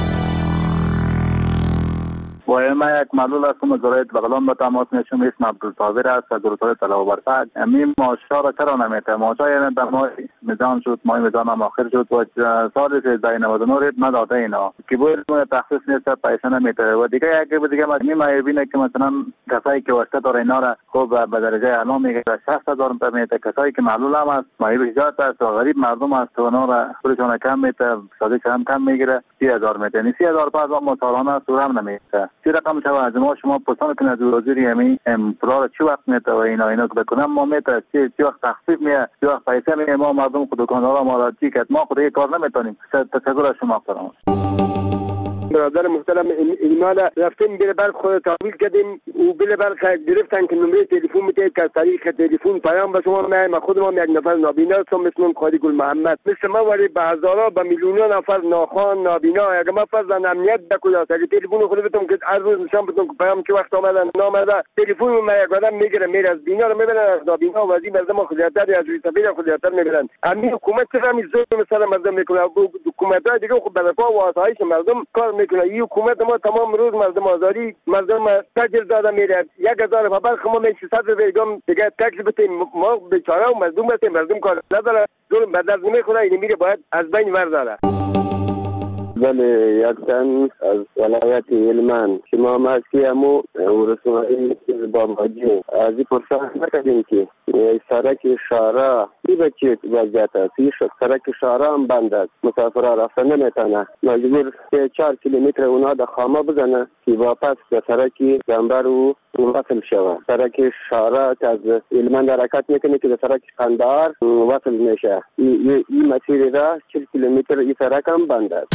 ما یک معلول هستم از ولایت بغلان به تماس میشم. اسم عبدالطاهر است از گروه طلب برفق. می ماشا را چرا نمیته؟ ماشا یعنی در ماه میدان شد، ماه میدان هم آخر شد و سال سیزده نود و نه نداده اینا که باید تخصیص نیست، پیسه نمیته. و دیگه یکی دیگه می میبینه که مثلا کسایی که واسطه داره اینا را خوب به درجه اعلا میگه شصت هزار میته، کسایی که معلول هم است مایل ایجاد است و غریب مردم است و اونا را خودشون کم میته، سادش هم کم میگیره، سی هزار میته. یعنی سی هزار بعد ما سالانه سورم نمیته. چی رقم شو از ما شما پرسان کنید از وزیر همین امپرار چی وقت میته و اینا اینا که بکنم ما میته چی چی وقت تخفیف میه، چی وقت پیسه میه. ما مردم خود دکاندارا ما را چی کرد، ما خود یک کار نمیتونیم. تشکر از شما محترم. برادر محترم ایمان رفتیم بله بلخ خود تحویل کردیم و بله بلخ گرفتن که نمره تلفن میده که طریق تلفن پیام به شما میایم. خود ما یک نفر نابینا هستم مثل قاضی گل محمد، مثل ما ولی به هزارا به میلیون نفر ناخوان نابینا. اگه ما فرضاً امنیت بکجاست، اگه تلفن خود بتون که هر روز نشان بتون که پیام چه وقت آمده نامده، تلفن ما یک آدم میگیره میره از بینا رو میبرن از نابینا و از این مردم خودیاتر از روی سفید خودیاتر میبرن. همین حکومت چرا میذاره مثلا مردم میکنه؟ حکومت‌های دیگه خود به پا و آسایش مردم کار میکنه. این حکومت ما تمام روز مردم آزاری مردم تاجر داده میره. یک هزار فبر خما می شصت بیگم دیگه تکس بتیم ما بیچاره و مردم بتیم مردم کار نداره. ظلم به درد نمیخوره. این میره باید از بین ورداره. بله، یک تن از ولایت هلمند که ما مسکی همو ورسمانی باباجی از این پرسان نکردیم که سرک شارع ای بچه وضعیت است. سرک شارع هم بند است، مسافرها رفتن نمیتونه، مجبور سه چهار کیلومتر اونا در خامه بزنه که واپس به سرک دنبر و وصل شوه. سرک شارع که از هلمند حرکت میکنه که به سرک قندهار وصل میشه. این مسیر را چهل کیلومتر این سرک هم بند است.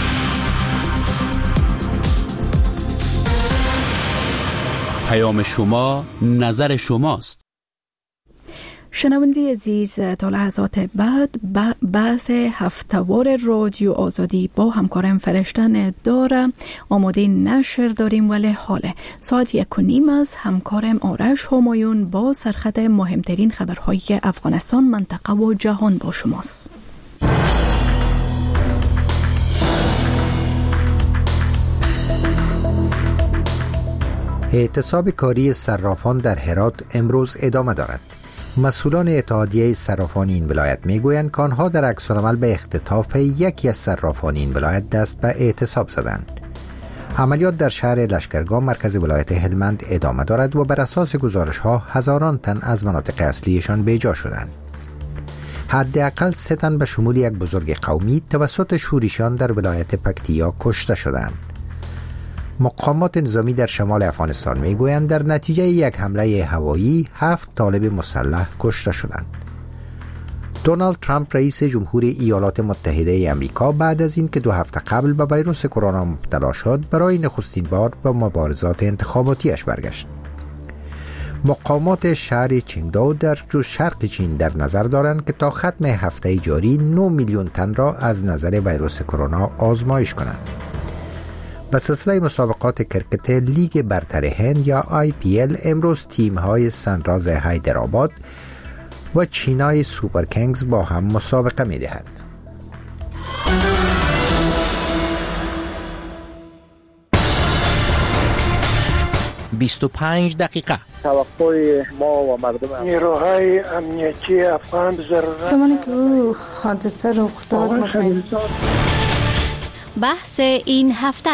پیام شما نظر شماست. شنونده عزیز، تا لحظات بعد بحث هفته‌وار رادیو آزادی با همکارم فرشتن داره آماده نشر داریم، ولی حاله ساعت یک و نیم از همکارم آرش همایون با سرخط مهمترین خبرهای افغانستان، منطقه و جهان با شماست. اعتصاب کاری صرافان در هرات امروز ادامه دارد. مسئولان اتحادیه صرافان این ولایت میگویند که آنها در عکس‌العمل به اختطاف یکی از صرافان این ولایت دست به اعتصاب زدند. عملیات در شهر لشکرگاه مرکز ولایت هلمند ادامه دارد و بر اساس گزارش‌ها هزاران تن از مناطق اصلیشان بیجا شدند. حداقل سه تن به شمول یک بزرگ قومی توسط شورشیان در ولایت پکتیا کشته شدند. مقامات نظامی در شمال افغانستان میگویند در نتیجه یک حمله هوایی هفت طالب مسلح کشته شدند. دونالد ترامپ رئیس جمهوری ایالات متحده آمریکا بعد از اینکه دو هفته قبل به ویروس کرونا مبتلا شد برای نخستین بار به مبارزات انتخاباتیش برگشت. مقامات شهر چینگداو در شرق چین در نظر دارند که تا ختم هفته جاری نه میلیون تن را از نظر ویروس کرونا آزمایش کنند. به سلسله مسابقات کرکت لیگ برتر هند یا آی پی ال امروز تیم‌های سنراز حیدرآباد و چینای سوپر کینگز با هم مسابقه می‌دهند. بیست و پنج دقیقه توقع ما و مردم نیروهای امنیتی افغان ضرورت زمانی که او حادثه رخ داد بحث این هفته.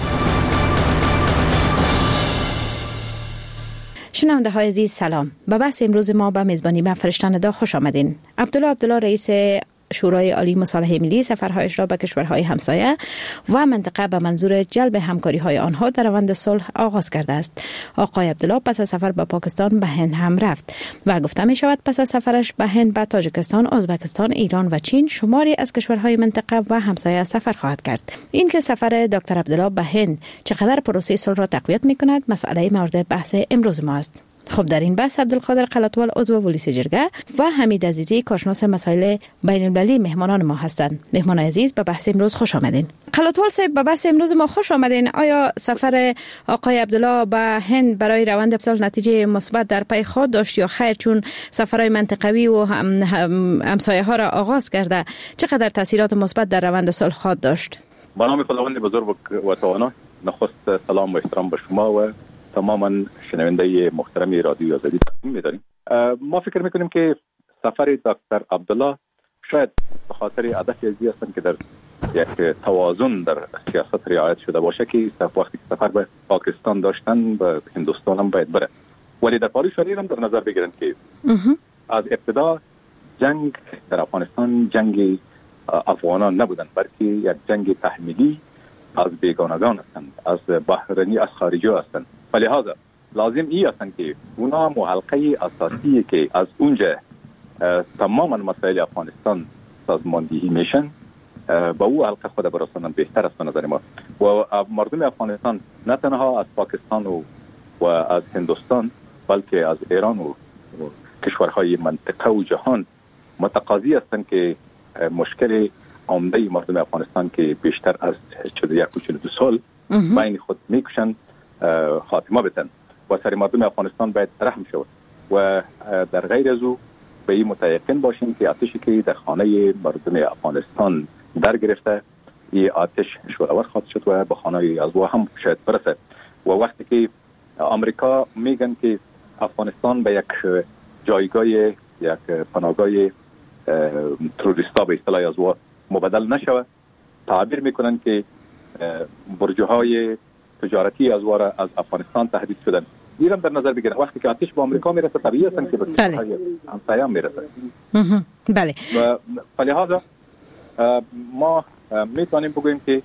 شنونده های عزیز سلام. به بحث امروز ما به میزبانی من فرشتن دا خوش آمدین. عبدالله عبدالله رئیس شورای عالی مصالحه ملی سفرهایش را به کشورهای همسایه و منطقه به منظور جلب همکاری‌های آنها در روند صلح آغاز کرده است. آقای عبدالله پس از سفر به پاکستان به هند هم رفت و گفته می شود پس از سفرش به هند به تاجیکستان، ازبکستان، ایران و چین شماری از کشورهای منطقه و همسایه سفر خواهد کرد. این که سفر دکتر عبدالله به هند چقدر پروسه صلح را تقویت می کند مسئله مورد بحث امروز ما است. خب در این بحث عبدالقادر قلاتوال عضو ولیس جرگه و حمید عزیزی کارشناس مسائل بین المللی مهمانان ما هستند. مهمان عزیز به بحث امروز خوش آمدین. قلاتوال صاحب به بحث امروز ما خوش آمدین. آیا سفر آقای عبدالله به هند برای روند صلح نتیجه مثبت در پی خود داشت یا خیر، چون سفرهای منطقوی و هم همسایه ها را آغاز کرده چقدر تاثیرات مثبت در روند صلح خود داشت؟ با نام خداوند بزرگ و توانا، نخست سلام و احترام به شما و تماما شنونده محترم رادیو آزادی تقدیم می‌داریم. ما فکر می‌کنیم که سفر دکتر عبدالله شاید به خاطر هدف ازی هستند که در یک توازن در سیاست رعایت شده باشه که وقتی که سفر به پاکستان داشتن به هندوستان هم باید بره، ولی در پاریس شهری هم در نظر بگیرن که از ابتدا جنگ در افغانستان جنگ افغانان نبودن، بلکه یک جنگ تحمیلی از بیگانگان هستند، از بحرانی، از خارجی هستند. لہذا لازم ای هستند که اونا محلقه اساسی که از اونجا تماما مسائل افغانستان سازماندهی میشن با او حلقه خود برسانن بهتر است به نظر ما. و مردم افغانستان نه تنها از پاکستان و, و از هندوستان بلکه از ایران و کشورهای منطقه و جهان متقاضی هستند که مشکل عمده مردم افغانستان که بیشتر از چهل و یک و چهل و دو سال بین خود میکشن خاتمه بدن و سر مردم افغانستان باید رحم شود و در غیر از او به این متیقن باشیم که آتشی که در خانه مردم افغانستان در گرفته این آتش شورآور خواهد شد و به خانه از او هم شاید برسه. و وقتی که آمریکا میگن که افغانستان به یک جایگاه یک پناهگاه تروریستا به اصطلاح از او مبدل نشود تعبیر میکنن که برج‌های تجارتی از واره از افغانستان تهدید شدن. ایران در نظر بگیره وقتی که آتش به آمریکا میرسه طبیعی است که به کشورهای همسایه میرسه. بله. و فلهذا ما میتونیم بگوییم که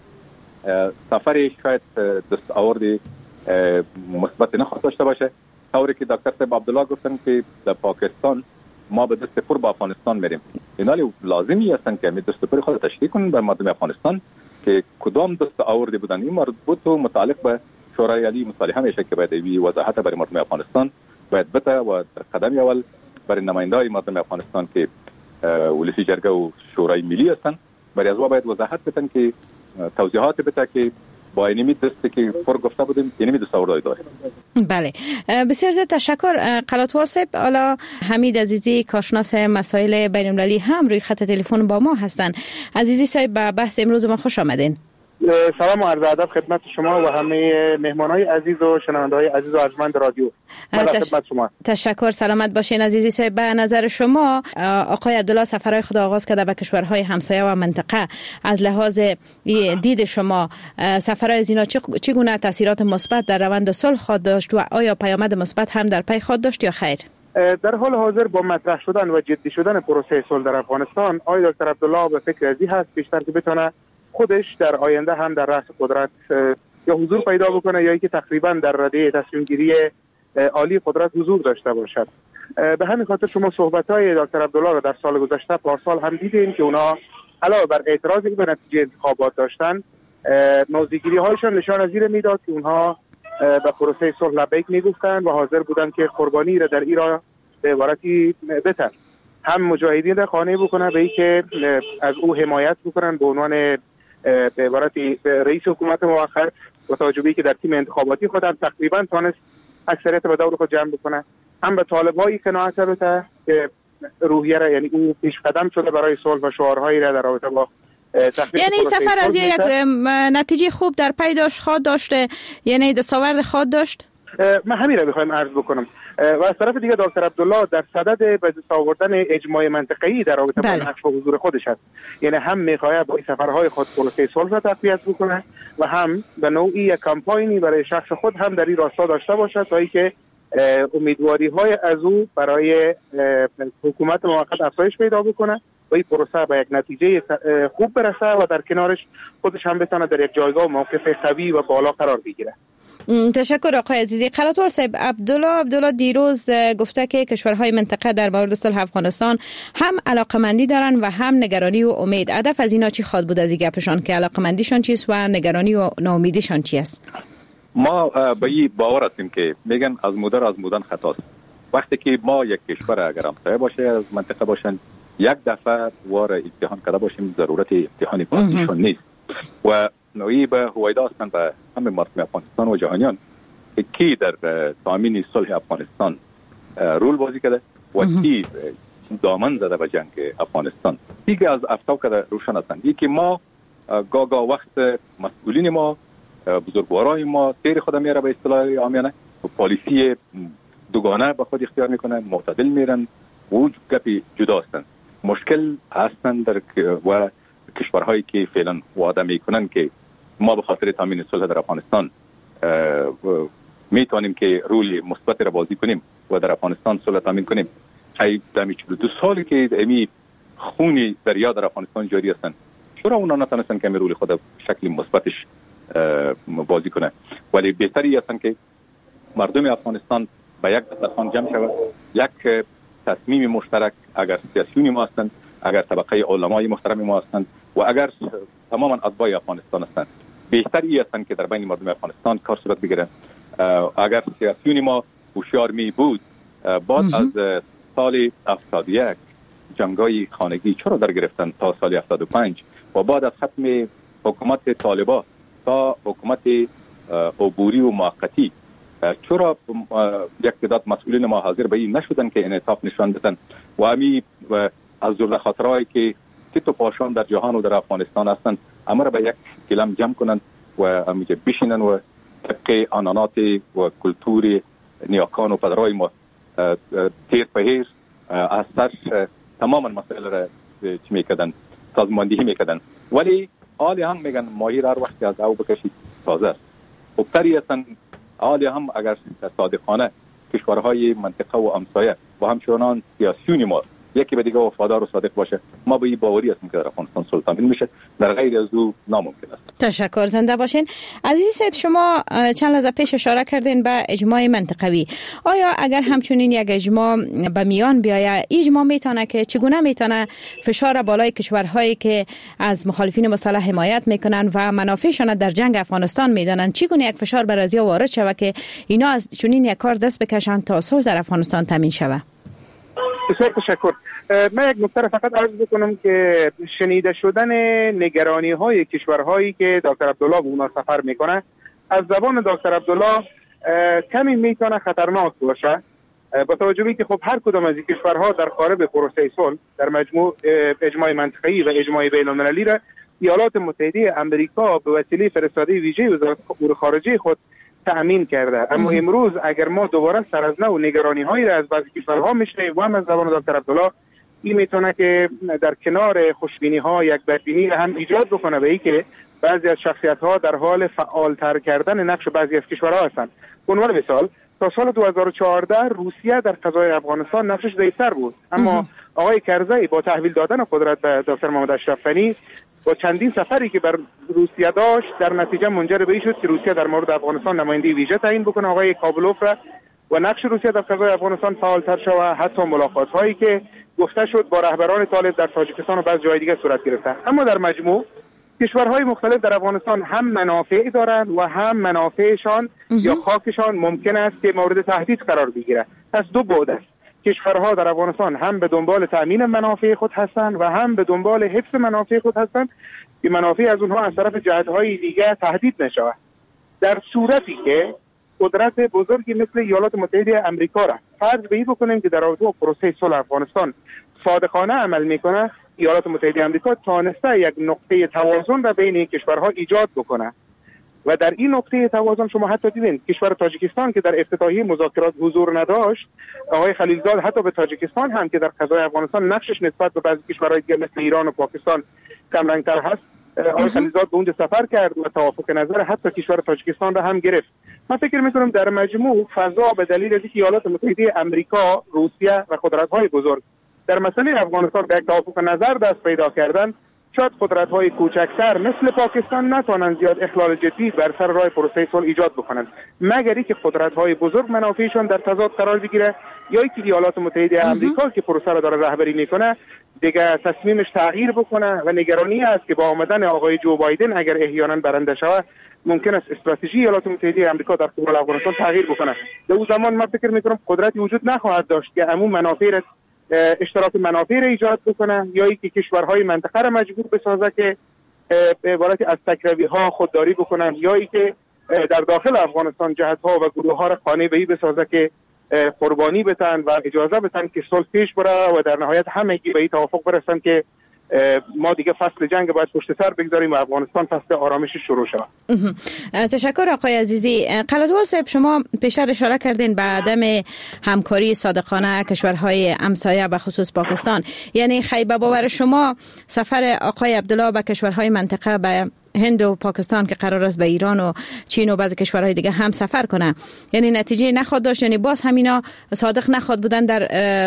سفر شاید دستاورد مثبت نخواهد داشته باشه. طوری که دکتر صاحب عبدالله گفتن که در پاکستان ما به دست پر به افغانستان میریم. اینالی لازمی هستن که می دست پر خود تشکیل کنن بر مردم افغانستان که کدام دستاورد بودن این مربوط و متعلق به شورای عالی مصالحه میشه که باید وی وضاحت برای مردم افغانستان باید بده و قدم اول برای نمایندای مردم افغانستان که ولسی جرگه و شورای ملی هستن برای از باید وضاحت بدن که توضیحات بده که با اینمی دستی که فور گفته بودیم اینمی دستاوردهای داره. بله بسیار زیاد تشکر قلاتوار صاحب. حالا حمید عزیزی کارشناس مسائل بین المللی هم روی خط تلفن با ما هستن. عزیزی صاحب به بحث امروز ما خوش آمدین. سلام و عرض ادب خدمت شما و همه مهمانای عزیز و شنونده‌های عزیز و ارجمند رادیو. خدمت شما. تشکر. سلامت باشین عزیزی صاحب. به نظر شما آقای عبدالله سفرهای خود آغاز کرده به کشورهای همسایه و منطقه، از لحاظ دید شما سفرهای از اینا چگونه تاثیرات مثبت در روند صلح خواهد داشت و آیا پیامد مثبت هم در پی خواهد داشت یا خیر؟ در حال حاضر با مطرح شدن و جدی شدن پروسه صلح در افغانستان آقای دکتر عبدالله به فکر ازی هست بیشتر که بتونه خودش در آینده هم در رأس قدرت یا حضور پیدا بکنه یا اینکه تقریبا در رده تصمیم گیری عالی قدرت حضور داشته باشد. به همین خاطر شما صحبت‌های دکتر عبدالله را در سال گذشته پارسال هم دیدین که اونا علاوه بر اعتراضی به نتیجه انتخابات داشتن، نوزگیری هایشان نشان از این میداد که اونها به پروسه صلح لبیک میگفتن و حاضر بودن که قربانی را در ایران به عبارتی بتن، هم مجاهدین را قانع بکنه به اینکه از او حمایت بکنن به عنوان به عبارتی رئیس حکومت موقت و توجهی که در تیم انتخاباتی خود هم تقریبا تانست اکثریت به دور خود جمع بکنه، هم به طالب‌های قناعت بده که روحیه را یعنی او پیش قدم شده برای صلح و شعارهایی را در رابطه با یعنی سفر از یک نتیجه خوب در پی داشت خواهد داشته، یعنی دستاورد خواهد داشت. من همین را بخوایم عرض بکنم و از طرف دیگه دکتر عبدالله در صدد به دست آوردن اجماع منطقه‌ای در رابطه با نقش و حضور خودش است. یعنی هم می‌خواهد با سفرهای خود پروسه صلح را تقویت بکنه و هم به نوعی یک کمپاینی برای شخص خود هم در این راستا داشته باشد تا اینکه امیدواری‌های از او برای حکومت موقت افزایش پیدا بکنه و این پروسه به یک نتیجه خوب برسه و در کنارش خودش هم بتونه در یک جایگاه و موقف قوی و بالا قرار بگیره. تشکر آقای عزیزی. قلاتوار صاحب، عبدالله عبدالله دیروز گفته که کشورهای منطقه در مورد صلح افغانستان هم علاقمندی دارن و هم نگرانی و امید. هدف از اینا چی خواهد بود از این گپشان که علاقمندیشان چیست و نگرانی و ناامیدیشان چی است؟ ما به این باور هستیم که میگن از مدر از مودن خطاست. وقتی که ما یک کشور اگر همسایه باشه از منطقه باشن یک دفعه وار امتحان کرده باشیم ضرورت امتحانی پاسشون نیست و نوعی به هویدا هستند به همه مردم افغانستان و جهانیان که کی در تامین صلح افغانستان رول بازی کرده و کی دامن زده به جنگ افغانستان. دیگه از افتاو کرده روشن هستند. یکی ما گاگا وقت مسئولین ما بزرگوارای ما تیر خود میاره به اصطلاح عامیانه پالیسی دوگانه به خود اختیار میکنه، معتدل میرن و گپی جدا هستند. مشکل هستند در و کشورهایی که فعلا وعده میکنن که ما به خاطر تامین صلح در افغانستان میتونیم که رول مثبت را بازی کنیم و در افغانستان صلح تامین کنیم. ای دمی چلو دو سالی که امی خونی دریا در افغانستان جاری هستند، چرا اونا نتونستن که رول خود شکل مثبتش بازی کنه؟ ولی بهتری هستن که مردم افغانستان به یک دسترخوان جمع شود، یک تصمیم مشترک، اگر سیاسیون ما هستند، اگر طبقه علمای محترم ما هستند و اگر تماما اتباع افغانستان هستند، بهتری هستند که در بین مردم افغانستان کار صورت بگیره. اگر سیاسیون ما هوشیار می بود بعد از سال هفتاد و یک جنگای خانگی چرا در گرفتن تا سال هفتاد و پنج و بعد از ختم حکومت طالبان تا حکومت عبوری و موقتی چرا یک تعداد مسئولین ما حاضر به این نشدن که انعطاف نشان بدن و همی از جمله خاطرهایی که تیت و پاشان در جهان و در افغانستان هستند همه را به یک گلم جمع کنند و همیشه بشینن و طبق آنانات و کلتور نیاکان و پدرای ما تیر پهیر از سر تماما مسائل را چی میکردن سازماندهی میکردن. ولی حالی هم میگن ماهی را هر وقت از آب بکشید تازه است. خب طبیعتاً حالی هم اگر صادقانه کشورهای منطقه و همسایه و همچنان سیاسیون ما یکی به دیگه وفادار و صادق باشه، ما به این باوری هستیم که در افغانستان صلح تامین میشه. در غیر از او ناممکن است. تشکر، زنده باشین. عزیز صاحب، شما چند لحظه پیش اشاره کردین به اجماع منطقوی. آیا اگر همچنین یک اجماع به میان بیاید، اجماع میتونه که چگونه میتونه فشار بالای کشورهایی که از مخالفین مسلح حمایت میکنن و منافعشان در جنگ افغانستان میدانن، چگونه یک فشار بر ازیا وارد شود که اینا از چنین یک کار دست بکشن تا صلح در افغانستان تامین شود؟ بسیار تشکر. من یک نکته فقط عرض بکنم که شنیده شدن نگرانی های کشورهایی که دکتر عبدالله به اونا سفر میکنه از زبان دکتر عبدالله کمی میتونه خطرناک باشه، با توجه به که خب هر کدام از این کشورها در قالب پروسه صلح در مجموع اجماع منطقه‌ای و اجماع بین‌المللی را ایالات متحده آمریکا به وسیله فرستاده ویژه وزارت امور خارجه خود تأمین کرده. اما امروز اگر ما دوباره سر از نو نگرانی هایی را از بعضی کشورها میشنویم و هم از زبان دکتر عبدالله، این میتونه که در کنار خوشبینی ها یک بدبینی هم ایجاد بکنه به این که بعضی از شخصیت ها در حال فعالتر کردن نقش بعضی از کشورها هستند. به عنوان مثال تا سال دو هزار و چهارده روسیه در قضای افغانستان نقشش ضعیف‌تر بود، اما آقای کرزی با تحویل دادن قدرت به دکتر محمد اشرف غنی با چندین سفری که بر روسیه داشت در نتیجه منجر به این شد که روسیه در مورد افغانستان نماینده ویژه تعیین بکنه آقای کابلوف را و نقش روسیه در قضای افغانستان فعالتر شود. حتی ملاقات هایی که گفته شد با رهبران طالب در تاجیکستان و بعض جای دیگه صورت گرفته. اما در مجموع کشورهای مختلف در افغانستان هم منافع دارند و هم منافعشان یا خاکشان ممکن است که مورد تهدید قرار بگیره. پس دو بعد است. کشورها در افغانستان هم به دنبال تأمین منافع خود هستند و هم به دنبال حفظ منافع خود هستند که منافع از اونها از طرف جهت‌های دیگه تهدید نشود. در صورتی که قدرت بزرگی مثل ایالات متحده آمریکا را فرض به این بکنیم که در رابطه با پروسه صلح افغانستان صادقانه عمل میکنه، ایالات متحده آمریکا تانسته یک نقطه توازن را بین این کشورها ایجاد بکنه و در این نقطه توازن شما حتی دیدین کشور تاجیکستان که در افتتاحیه مذاکرات حضور نداشت، آقای خلیلزاد حتی به تاجیکستان هم که در قضای افغانستان نقشش نسبت به بعضی کشورهای دیگه مثل ایران و پاکستان کم رنگ‌تر هست، آقای خلیلزاد به اونجا سفر کرد و توافق نظر حتی کشور تاجیکستان را هم گرفت. من فکر می‌کنم در مجموع فضا به دلیل اینکه ایالات متحده آمریکا، روسیه و قدرت‌های بزرگ در مسئله افغانستان به یک توافق نظر دست پیدا کردن، شاید قدرت‌های کوچکتر مثل پاکستان نتوانند زیاد اخلال جدی بر سر راه پروسه صلح ایجاد بکنند، مگر اینکه قدرت‌های بزرگ منافعشان در تضاد قرار بگیره یا اینکه ایالات متحده آمریکا که پروسه را داره رهبری میکنه دیگه تصمیمش تغییر بکنه و نگرانی است که با آمدن آقای جو بایدن اگر احیانا برنده شود ممکن است استراتژی ایالات متحده آمریکا در قبال افغانستان تغییر بکنه. در اون زمان من فکر می‌کنم قدرتی وجود نخواهد داشت که عموم منافع را اشتراک منافع را ایجاد بکنه یا اینکه کشورهای منطقه را مجبور بسازه که به عبارتی از تکروی‌ها خودداری بکنن یا اینکه در داخل افغانستان جهت‌ها و گروه‌ها را قانع به این بسازه که قربانی بتن و اجازه بتن که صلح پیش بره و در نهایت همگی به این توافق برسن که ما دیگه فصل جنگ باید پشت سر بگذاریم و افغانستان فصل آرامش شروع شود. تشکر آقای عزیزی. قلعه‌دوال صاحب، شما پیشتر اشاره کردین به عدم همکاری صادقانه کشورهای همسایه به خصوص پاکستان، یعنی خیبه باور شما سفر آقای عبدالله به کشورهای منطقه به هند و پاکستان که قرار است به ایران و چین و بعضی کشورهای دیگه هم سفر کنه، یعنی نتیجه نخواد داشت، یعنی باز همینا صادق نخواد بودن در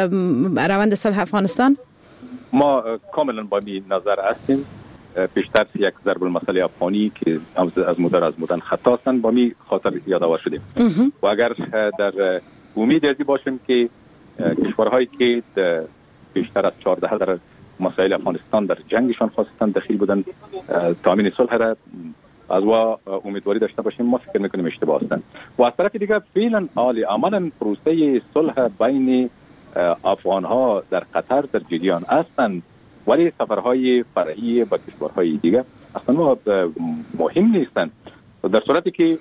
روند صلح افغانستان؟ ما کاملا با این نظر هستیم. پیشتر یک ضرب المثل افغانی که از مدر از مدن خطا هستند با می خاطر یادآور شدیم و اگر در امید ازی باشیم که کشورهایی که بیشتر از چهارده در مسائل افغانستان در جنگشان خواستن دخیل بودن تامین صلح را از وا امیدواری داشته باشیم، ما فکر میکنیم اشتباه هستند. و از طرف دیگه فعلا عالی عملا پروسه صلح بین افغان ها در قطر در جریان هستند، ولی سفرهای فرعی با کشورهای دیگه اصلا مهم نیستند. در صورتی که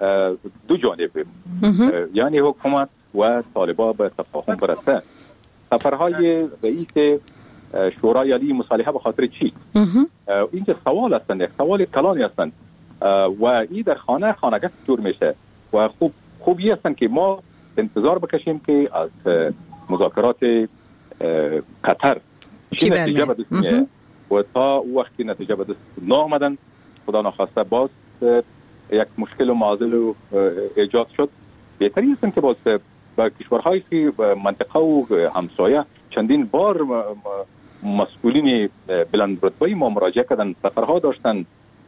دو جانب یعنی حکومت و طالبان به تفاهم برسه، سفرهای رئیس شورای عالی مصالحه به خاطر چی؟ این که سوال هستند، یک سوال کلانی هستند و این در خانه خانگاه جور میشه و خوب خوبی هستند که ما انتظار بکشیم که از مذاکرات قطر چی نتیجه به دست میاد و تا وقتی نتیجه به دست نآمدن خدا نخواسته باز یک مشکل و معضل ایجاد شد. بهتری است که باز با کشورهای که منطقه و همسایه چندین بار مسئولین بلند رتبه ما مراجعه کردن، سفرها داشتن،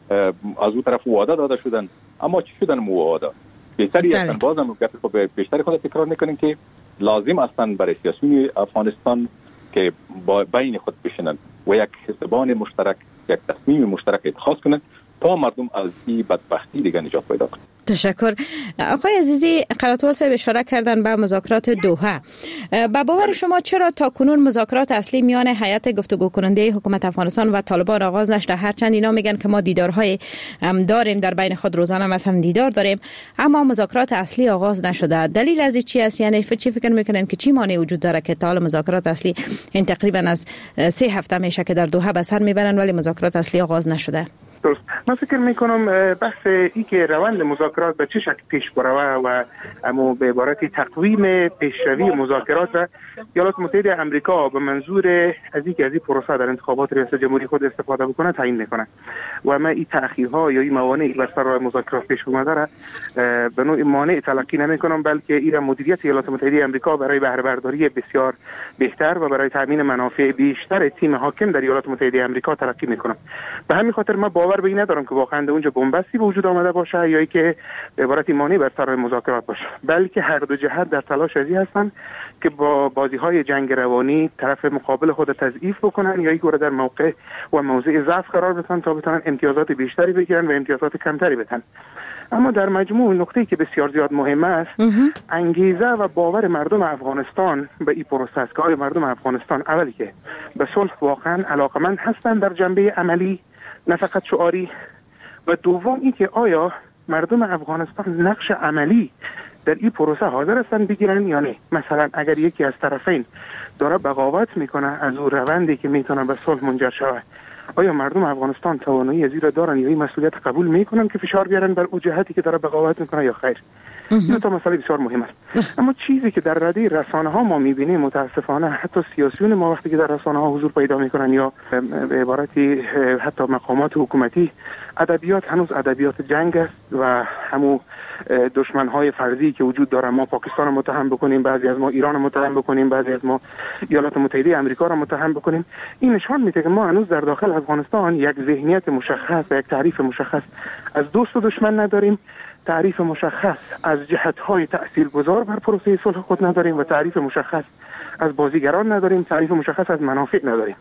از اون طرف وعده داده شدن، اما چی شدن وعده؟ بهتری است بازم گپ بیشتر خود تکرار نکنیم که لازم است برای سیاسیون افغانستان که با بین خود بشینن و یک حسابان مشترک، یک تصمیم مشترک اتخاذ کنند تا مردم از این بدبختی دیگه نجات پیدا کنند. تشکر. آقای عزیزی، قلاتوال صاحب اشاره کردن به مذاکرات دوحه. با باور شما چرا تا کنون مذاکرات اصلی میان هیئت گفتگو کننده حکومت افغانستان و طالبان آغاز نشده؟ هرچند اینا میگن که ما دیدارهای داریم، در بین خود روزانه مثلا دیدار داریم، اما مذاکرات اصلی آغاز نشده. دلیل از چی است؟ یعنی چی فکر میکنن که چی مانع وجود داره که تا حالا مذاکرات اصلی این تقریبا از سه هفته میشه که در دوحه به سر میبرن ولی مذاکرات اصلی آغاز نشده؟ درست. من فکر میکنم بحث ای که روند مذاکرات به چه شکل پیش بروه و اما به عبارت تقویم پیشروی مذاکرات و ایالات متحده آمریکا به منظور از اینکه از این پروسه در انتخابات ریاست جمهوری خود استفاده بکنه تعیین میکنه و ما این تأخیرها یا این موانعی بر سر مذاکرات پیش اومده را به نوع مانع تلقی نمیکنم، بلکه این مدیریت ایالات متحده آمریکا برای بهره برداری بسیار بهتر و برای تامین منافع بیشتر تیم حاکم در ایالات متحده آمریکا تلقی میکنم. به همین خاطر ما باور به این ندارم که واقعا اونجا بنبستی به وجود آمده باشه یا اینکه به عبارت مانع بر سر مذاکرات باشه، بلکه هر دو جهت در تلاش ازی هستن که با بازی‌های جنگ روانی طرف مقابل خود تضعیف بکنن یا اینکه در موقع و موضع ضعف قرار بدن تا بتونن امتیازات بیشتری بگیرن و امتیازات کمتری بدن. اما در مجموع نکته‌ای که بسیار زیاد مهم است انگیزه و باور مردم افغانستان به این پروسه است که آیا مردم افغانستان اولی که به صلح واقعا علاقمند هستند در جنبه عملی نه فقط شعاری، و دوم این که آیا مردم افغانستان نقش عملی در این پروسه حاضر هستند بگیرن یا نه. مثلا اگر یکی از طرفین داره بغاوت میکنه از اون روندی که میتونه به صلح منجر شود، آیا مردم افغانستان توانایی از این را دارن یا این مسئولیت قبول میکنن که فشار بیارن بر اون جهتی که داره بغاوت میکنه یا خیر؟ این تا مسئله بسیار مهم است. اما چیزی که در رده رسانه ها ما میبینیم متاسفانه حتی سیاسیون ما وقتی که در رسانه ها حضور پیدا میکنن یا به عبارتی حتی مقامات حکومتی، ادبیات هنوز ادبیات جنگ است و همو دشمن های فرضی که وجود داره، ما پاکستان رو متهم بکنیم، بعضی از ما ایران رو متهم بکنیم، بعضی از ما ایالات متحده آمریکا رو متهم بکنیم، این نشان میده که ما هنوز در داخل افغانستان یک ذهنیت مشخص و یک تعریف مشخص از دوست و دشمن نداریم، تعریف مشخص از جهت‌های تاثیرگذار بر پروسه صلح خود نداریم و تعریف مشخص از بازیگران نداریم، تعریف مشخص از منافع نداریم.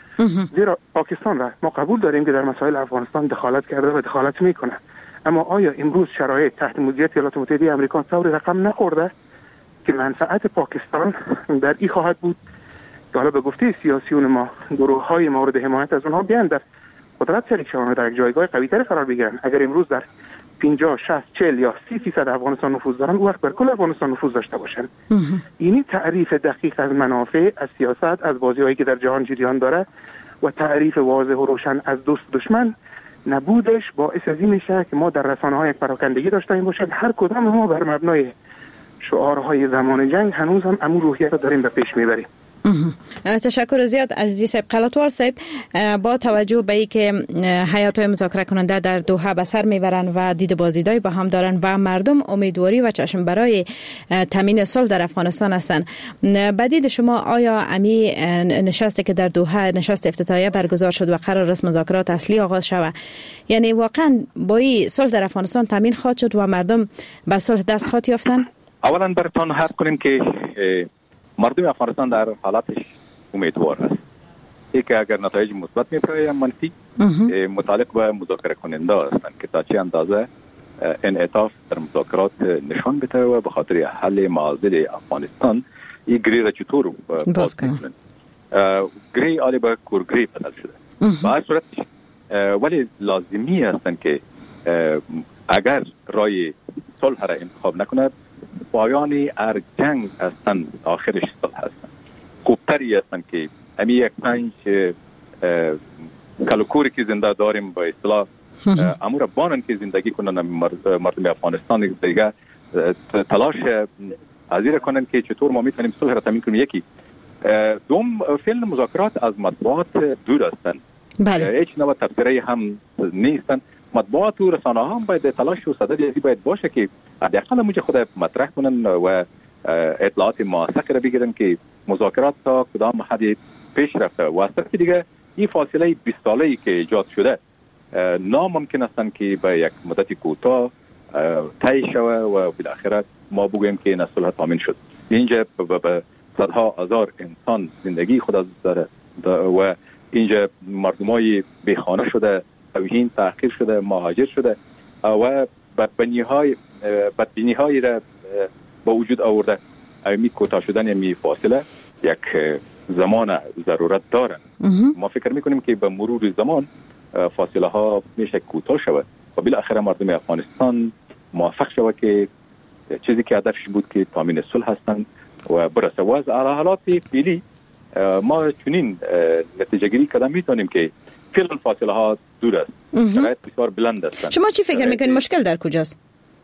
زیرا پاکستان را ما قبول داریم که در مسائل افغانستان دخالت کرده و دخالت میکنه، اما آیا امروز شرایط تحت مدیریت ایالات متحده آمریکا طور رقم نخورده که منفعت پاکستان در این خواهد بود که حالا به گفته سیاسیون ما گروه‌های مورد حمایت از اونها بیان در قدرت شریک شوند، در یک جایگاه قوی‌تر قرار بگیرن؟ اگر امروز در پنجاه، شصت، چهل یا سی فیصد افغانستان نفوذ دارن، اون وقت بر کل افغانستان نفوذ داشته باشن. اینی تعریف دقیق از منافع، از سیاست، از بازی‌هایی که در جهان جریان داره و تعریف واضح و روشن از دوست دشمن نبودش باعث از این میشه که ما در رسانه‌ها یک پراکندگی داشته باشیم. هر کدام ما بر مبنای شعارهای زمان جنگ هنوز هم امو روحیت رو داریم به پیش میبریم. تشکر زیاد عزیزی صاحب. قلاتوال صاحب، با توجه به اینکه هیئت‌های مذاکره کننده در دوحه به سر میبرن و دید بازدیدایی با هم دارن و مردم امیدواری و چشم برای تامین صلح در افغانستان هستن، بدید شما آیا امی نشستی که در دوحه نشست افتتاحیه برگزار شد و قرار است مذاکرات اصلی آغاز شود، یعنی واقعا با این صلح در افغانستان تامین خواهد شد و مردم به صلح دست خواهد یافتن؟ اولا براتون عرض کنیم که مردم افغانستان در حالتش امیدوار است. ای که اگر نتایج مثبت می‌بره یا منفی متعلق به مذاکره کننده هستند که تا چه اندازه انعطاف در مذاکرات نشان بده و به خاطر حل معضل افغانستان این گری را چطور باز کنند. گری آلی با کورگری بدل شده. به هر صورت ولی لازمی هستند که اگر رای صلح را انتخاب نکند، پایانی هر جنگ هستن آخرش صلح هستن. خوبتری هستن که همی یک پنج کلوکوری که زنده داریم با اصطلاح امور بانن که زندگی کنن مردم افغانستان دیگه تلاش ازیر کنن که چطور ما میتونیم صلح را تامین کنیم. یکی دوم فعل مذاکرات از مطبوعات دور هستن. بله. هیچ نوع تفسیری هم نیستن. مطبوعات و رسانه ها هم باید تلاش و صدد ازی باید باشه که حداقل موجه خود مطرح کنن و اطلاعات موثق را بگیرن که مذاکرات تا کدام حدی پیش رفته و از طرف دیگه این فاصله بیست ساله‌ای که ایجاد شده ناممکن است که به یک مدت کوتاه طی شوه و بالاخره ما بگوییم که این صلح تامین شد. اینجا به صدها هزار انسان زندگی خود از داره و اینجا مردمای بیخانه شده، توهین تحقیر شده، مهاجر شده و بدبینی‌های بدبینی‌هایی را با وجود آورده. امی کوتاه شدن می فاصله یک زمان ضرورت داره. ما فکر میکنیم که به مرور زمان فاصله ها میشه کوتاه شود و بالاخره مردم افغانستان موفق شود که چیزی که هدفش بود که تامین صلح هستند و برسه. و از حالات فعلی ما چنین نتیجه گیری کردن میتونیم که فعلا فاصله ها دور است، شرایط بسیار بلند است. شما چی فکر میکنید مشکل در کجاست؟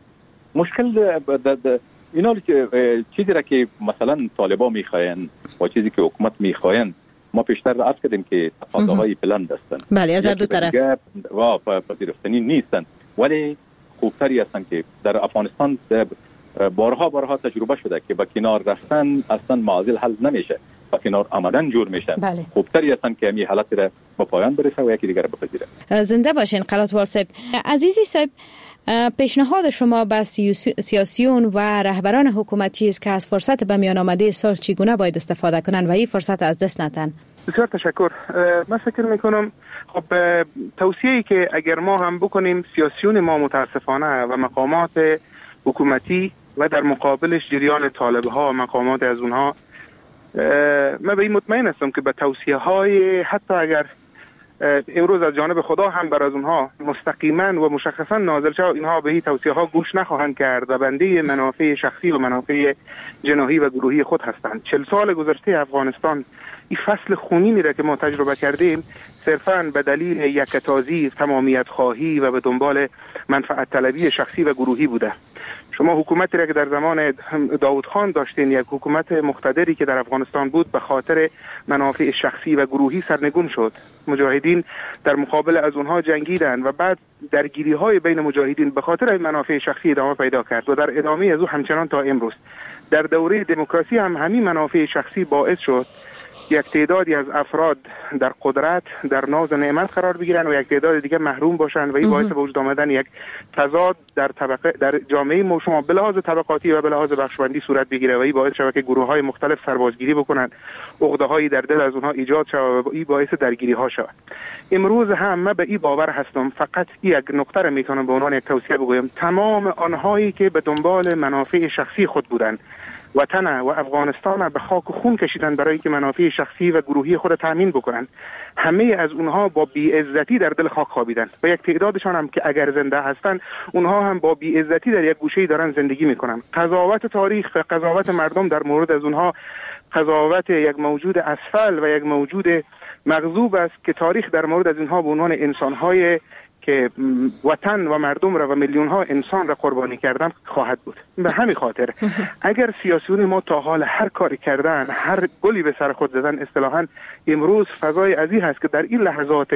مشکل اینا چیزی را که مثلا طالبان میخواین و چیزی که حکومت میخواین ما پیشتر عرض کردیم که تقاضاهای بلند هستند. بله از هر دو طرف و پذیرفتنی نیستند، ولی خوبتری هستند که در افغانستان بارها بارها تجربه شده که با کنار رفتن اصلا معضل حل نمیشه، با کنار آمدن جور میشن. بله. خوبتری هستند که همین حالت را به پایان برسه و یکی دیگر را بپذیره. زنده باشین قلاتوال صاحب. عزیزی صاحب، پیشنهاد شما به سیاسیون و رهبران حکومت چیست که از فرصت به میان آمده صلح چگونه باید استفاده کنن و این فرصت از دست ندن؟ بسیار تشکر. من فکر میکنم خب توصیه‌ای که اگر ما هم بکنیم، سیاسیون ما متاسفانه و مقامات حکومتی و در مقابلش جریان طالبه ها و مقامات از اونها، من به این مطمئن هستم که به توصیه های حتی اگر امروز از جانب خدا هم بر از اونها مستقیما و مشخصا نازل شد، اینها به این توصیه ها گوش نخواهند کرد و بنده منافع شخصی و منافع جناحی و گروهی خود هستند. چهل سال گذشته افغانستان این فصل خونینی را که ما تجربه کردیم صرفاً به دلیل یکتازی، تمامیت خواهی و به دنبال منفعت طلبی شخصی و گروهی بوده. شما حکومتی را که در زمان داوود خان داشتین، یک حکومت مقتدری که در افغانستان بود، به خاطر منافع شخصی و گروهی سرنگون شد. مجاهدین در مقابل از اونها جنگیدند و بعد درگیری های بین مجاهدین به خاطر منافع شخصی ادامه پیدا کرد و در ادامه از او همچنان تا امروز. در دوره دموکراسی هم همین منافع شخصی باعث شد یک تعدادی از افراد در قدرت در ناز و نعمت قرار بگیرن و یک تعداد دیگه محروم باشن و این باعث به وجود آمدن یک تضاد در طبقه در جامعه ما شما به لحاظ طبقاتی و به لحاظ بخشبندی صورت بگیره و این باعث شود که گروه‌های مختلف سربازگیری بکنن، عقده‌هایی در دل از اونها ایجاد شود و این باعث درگیری‌ها شود. امروز هم من به این باور هستم، فقط یک نکته را میتونم به عنوان یک توصیه بگویم، تمام آنهایی که به دنبال منافع شخصی خود بودند، وطن و افغانستان به خاک و خون کشیدن برای که منافع شخصی و گروهی خود تامین بکنن، همه از اونها با بی‌عزتی در دل خاک خوابیدن و یک تعدادشان هم که اگر زنده هستن اونها هم با بی‌عزتی در یک گوشه‌ای دارن زندگی میکنن. قضاوت تاریخ و قضاوت مردم در مورد از اونها قضاوت یک موجود اسفل و یک موجود مغضوب است که تاریخ در مورد از اینها به عنوان انسان‌های که وطن و مردم را و میلیون ها انسان را قربانی کردن خواهد بود. به همین خاطر اگر سیاسیون ما تا حال هر کاری کردن، هر گلی به سر خود زدن، اصطلاحاً امروز فضای عزیز هست که در این لحظات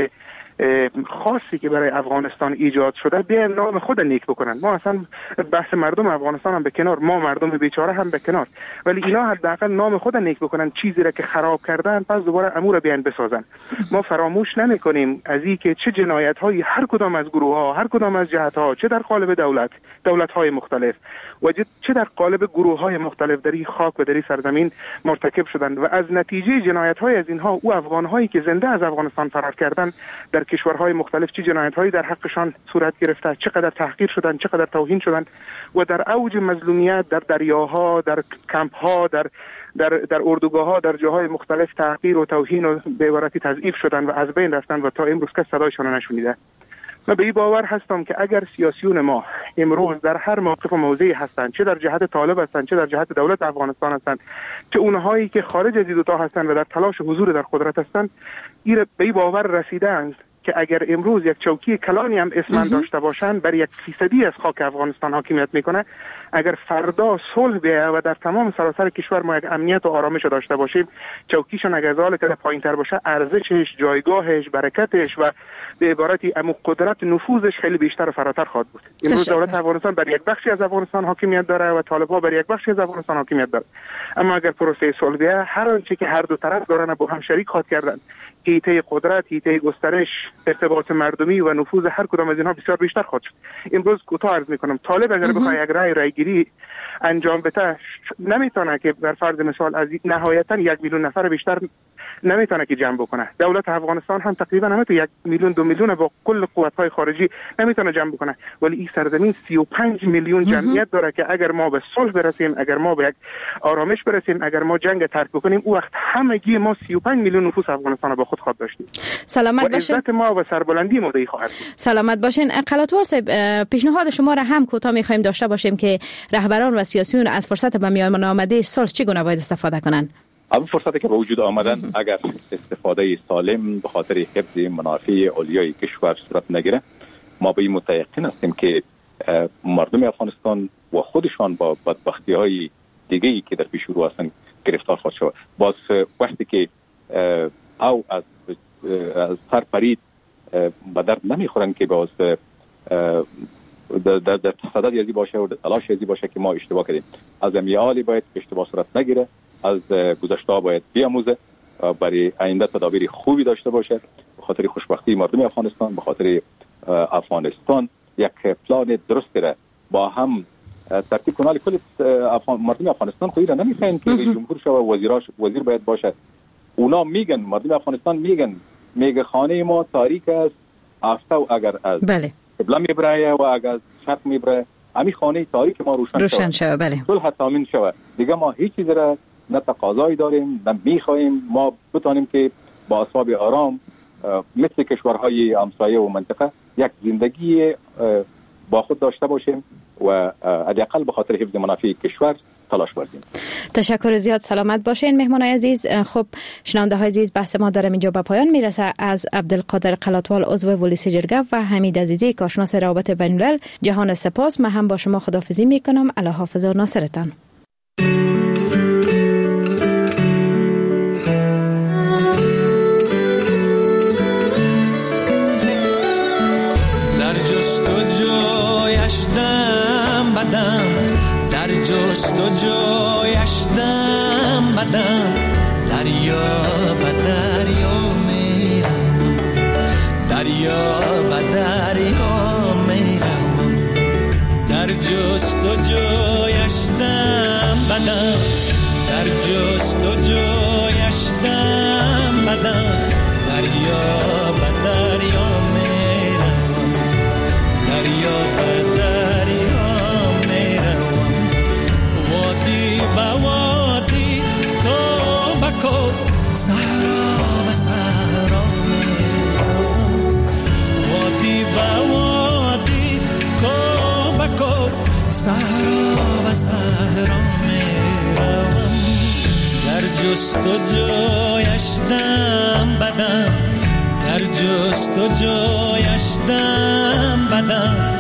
خاصی که برای افغانستان ایجاد شده بیایم نام خود نیک بکنن. ما اصلا بحث مردم افغانستان هم به کنار، ما مردم بیچاره هم به کنار، ولی اینا حداقل نام خود نیک بکنن، چیزی را که خراب کردن پس دوباره امور بیان بسازن. ما فراموش نمی‌کنیم از این که چه جنایت‌هایی هر کدام از گروه‌ها، هر کدام از جهت‌ها، چه در قالب دولت، دولت‌های مختلف و چه در قالب گروه‌های مختلف در این خاک و در این سرزمین مرتکب شدند و از نتیجه جنایت‌های از اینها او افغان‌هایی که زنده از افغانستان فرار کردند در کشورهای مختلف چه جنایت‌هایی در حقشان صورت گرفته، چقدر تحقیر شدند، چقدر توهین شدند و در اوج مظلومیت در دریاها، در کمپ‌ها، در در در اردوگاه‌ها، در جاهای مختلف تحقیر و توهین و به عبارتی تضعیف شدند و از بین رفتند و تا امروز کس صدایشان را نشنیده. من به این باور هستم که اگر سیاسیون ما امروز در هر موقف و موضعی هستند، چه در جهت طالب هستند، چه در جهت دولت افغانستان هستند، چه اونهایی که خارج از این دوتا هستند و در تلاش حضور در قدرت هستند، این به این باور رسیدند که اگر امروز یک چوکی کلانی هم اسمن داشته باشند بر یک فیصدی از خاک افغانستان حاکمیت میکنه، اگر فردا صلح بیاید و در تمام سراسر کشور ما یک امنیت و آرامش داشته باشیم، چوکیشون اگر از حال که پایین‌تر باشه، ارزشش، جایگاهش، برکتش و به عبارتی امو قدرت نفوذش خیلی بیشتر و فراتر خواهد بود. امروز دولت افغانستان بر یک بخشی از افغانستان حاکمیت داره و طالبان بر یک بخشی از افغانستان حاکمیت داره. اما اگر پروسه صلح بیاید، هر آنچه که هر دو طرف دارن با هم شریک خواهد کردن، هیته قدرت، هیته گسترش، ارتباط مردمی و نفوذ هر کدام از اینها بسیار بیشتر خواهد شد. امروز کوتاه عرض میکنم طالب اگر بخواد یک رای رای گیری انجام بده، نمیتونه که بر فرض مثال از نهایتا یک میلیون نفر بیشتر نمیتونه که جمع بکنه. دولت افغانستان هم تقریبا نمیتونه یک میلیون دو میلیون با کل قوت‌های خارجی نمیتونه جمع بکنه، ولی این سرزمین سی و پنج میلیون جمعیت داره که اگر ما به صلح برسیم، اگر ما به یک آرامش برسیم، اگر ما جنگ ترک بکنیم، او وقت همگی ما سی و پنج میلیون نفوس افغانستان با خود خواهد داشتیم. سلامت باشین. عزت ما و سربلندی ما دی خواهد بود. سلامت باشین. قلاتوال صاحب، پیشنهاد شما را هم کوتاه می‌خوایم داشته باشیم که رهبران و سیاسیون از فرصت به میان آمده صلح چگونه باید استفاده کنند؟ اما فرصتی که به وجود آمدن اگر استفاده سالم به خاطر حفظ منافع علیای کشور صورت نگیره، ما به این متيقن هستیم که مردم افغانستان و خودشان با بدبختی‌های دیگه‌ای که در پیش رو هستند گرفتار خواهد شد. باز وقتی که او از از سر پرید به درد نمیخورن که باز در در تصدد یزی باشه و تلاش یزی باشه که ما اشتباه کردیم. از امیالی باید اشتباه صورت نگیره، از گذشته باید بیاموزه، برای آینده تدابیر خوبی داشته باشه. به خاطر خوشبختی مردم افغانستان، به خاطر افغانستان یک پلان درستی را با هم ترتیب کنال کل افغان مردم افغانستان خودی را نمیخواین که جمهور شو و وزیراش وزیر باید باشه. اونا میگن، مردم افغانستان میگن میگه خانه ما تاریک است، آفتاب اگر از بله قبله میبره و اگر از شرق میبره، همین خانه تاریک ما روشن, روشن شود. بله صلح تامین شود. دیگه ما هیچ چیزی را نه تقاضایی داریم نه میخوایم. ما بتونیم که با اسباب آرام مثل کشورهای همسایه و منطقه یک زندگی با خود داشته باشیم و حداقل به خاطر حفظ منافع کشور تلاش بردیم. تشکر زیاد. سلامت باشین مهمان عزیز. خب شنونده های عزیز، بحث ما در اینجا به پایان میرسه. از عبدالقادر قلاتوال عضو ولسی جرگه و حمید عزیزی کارشناس روابط بین الملل جهان سپاس. من هم با شما خداحافظی میکنم. الله حافظ و ناصرتان. در جستجویش دم بدم، دریا به دریا میرم، دریا به دریا میرم، در جستجویش دم بدم، در جستجویش دم بدم، دریا به دریا میرم، دریا به دریا بوادی کو بکو صحرا به صحرا میروم، وادی بوادی کو بکو صحرا به صحرا میروم، در جستجویش دم بدم، در جستجویش دم بدم،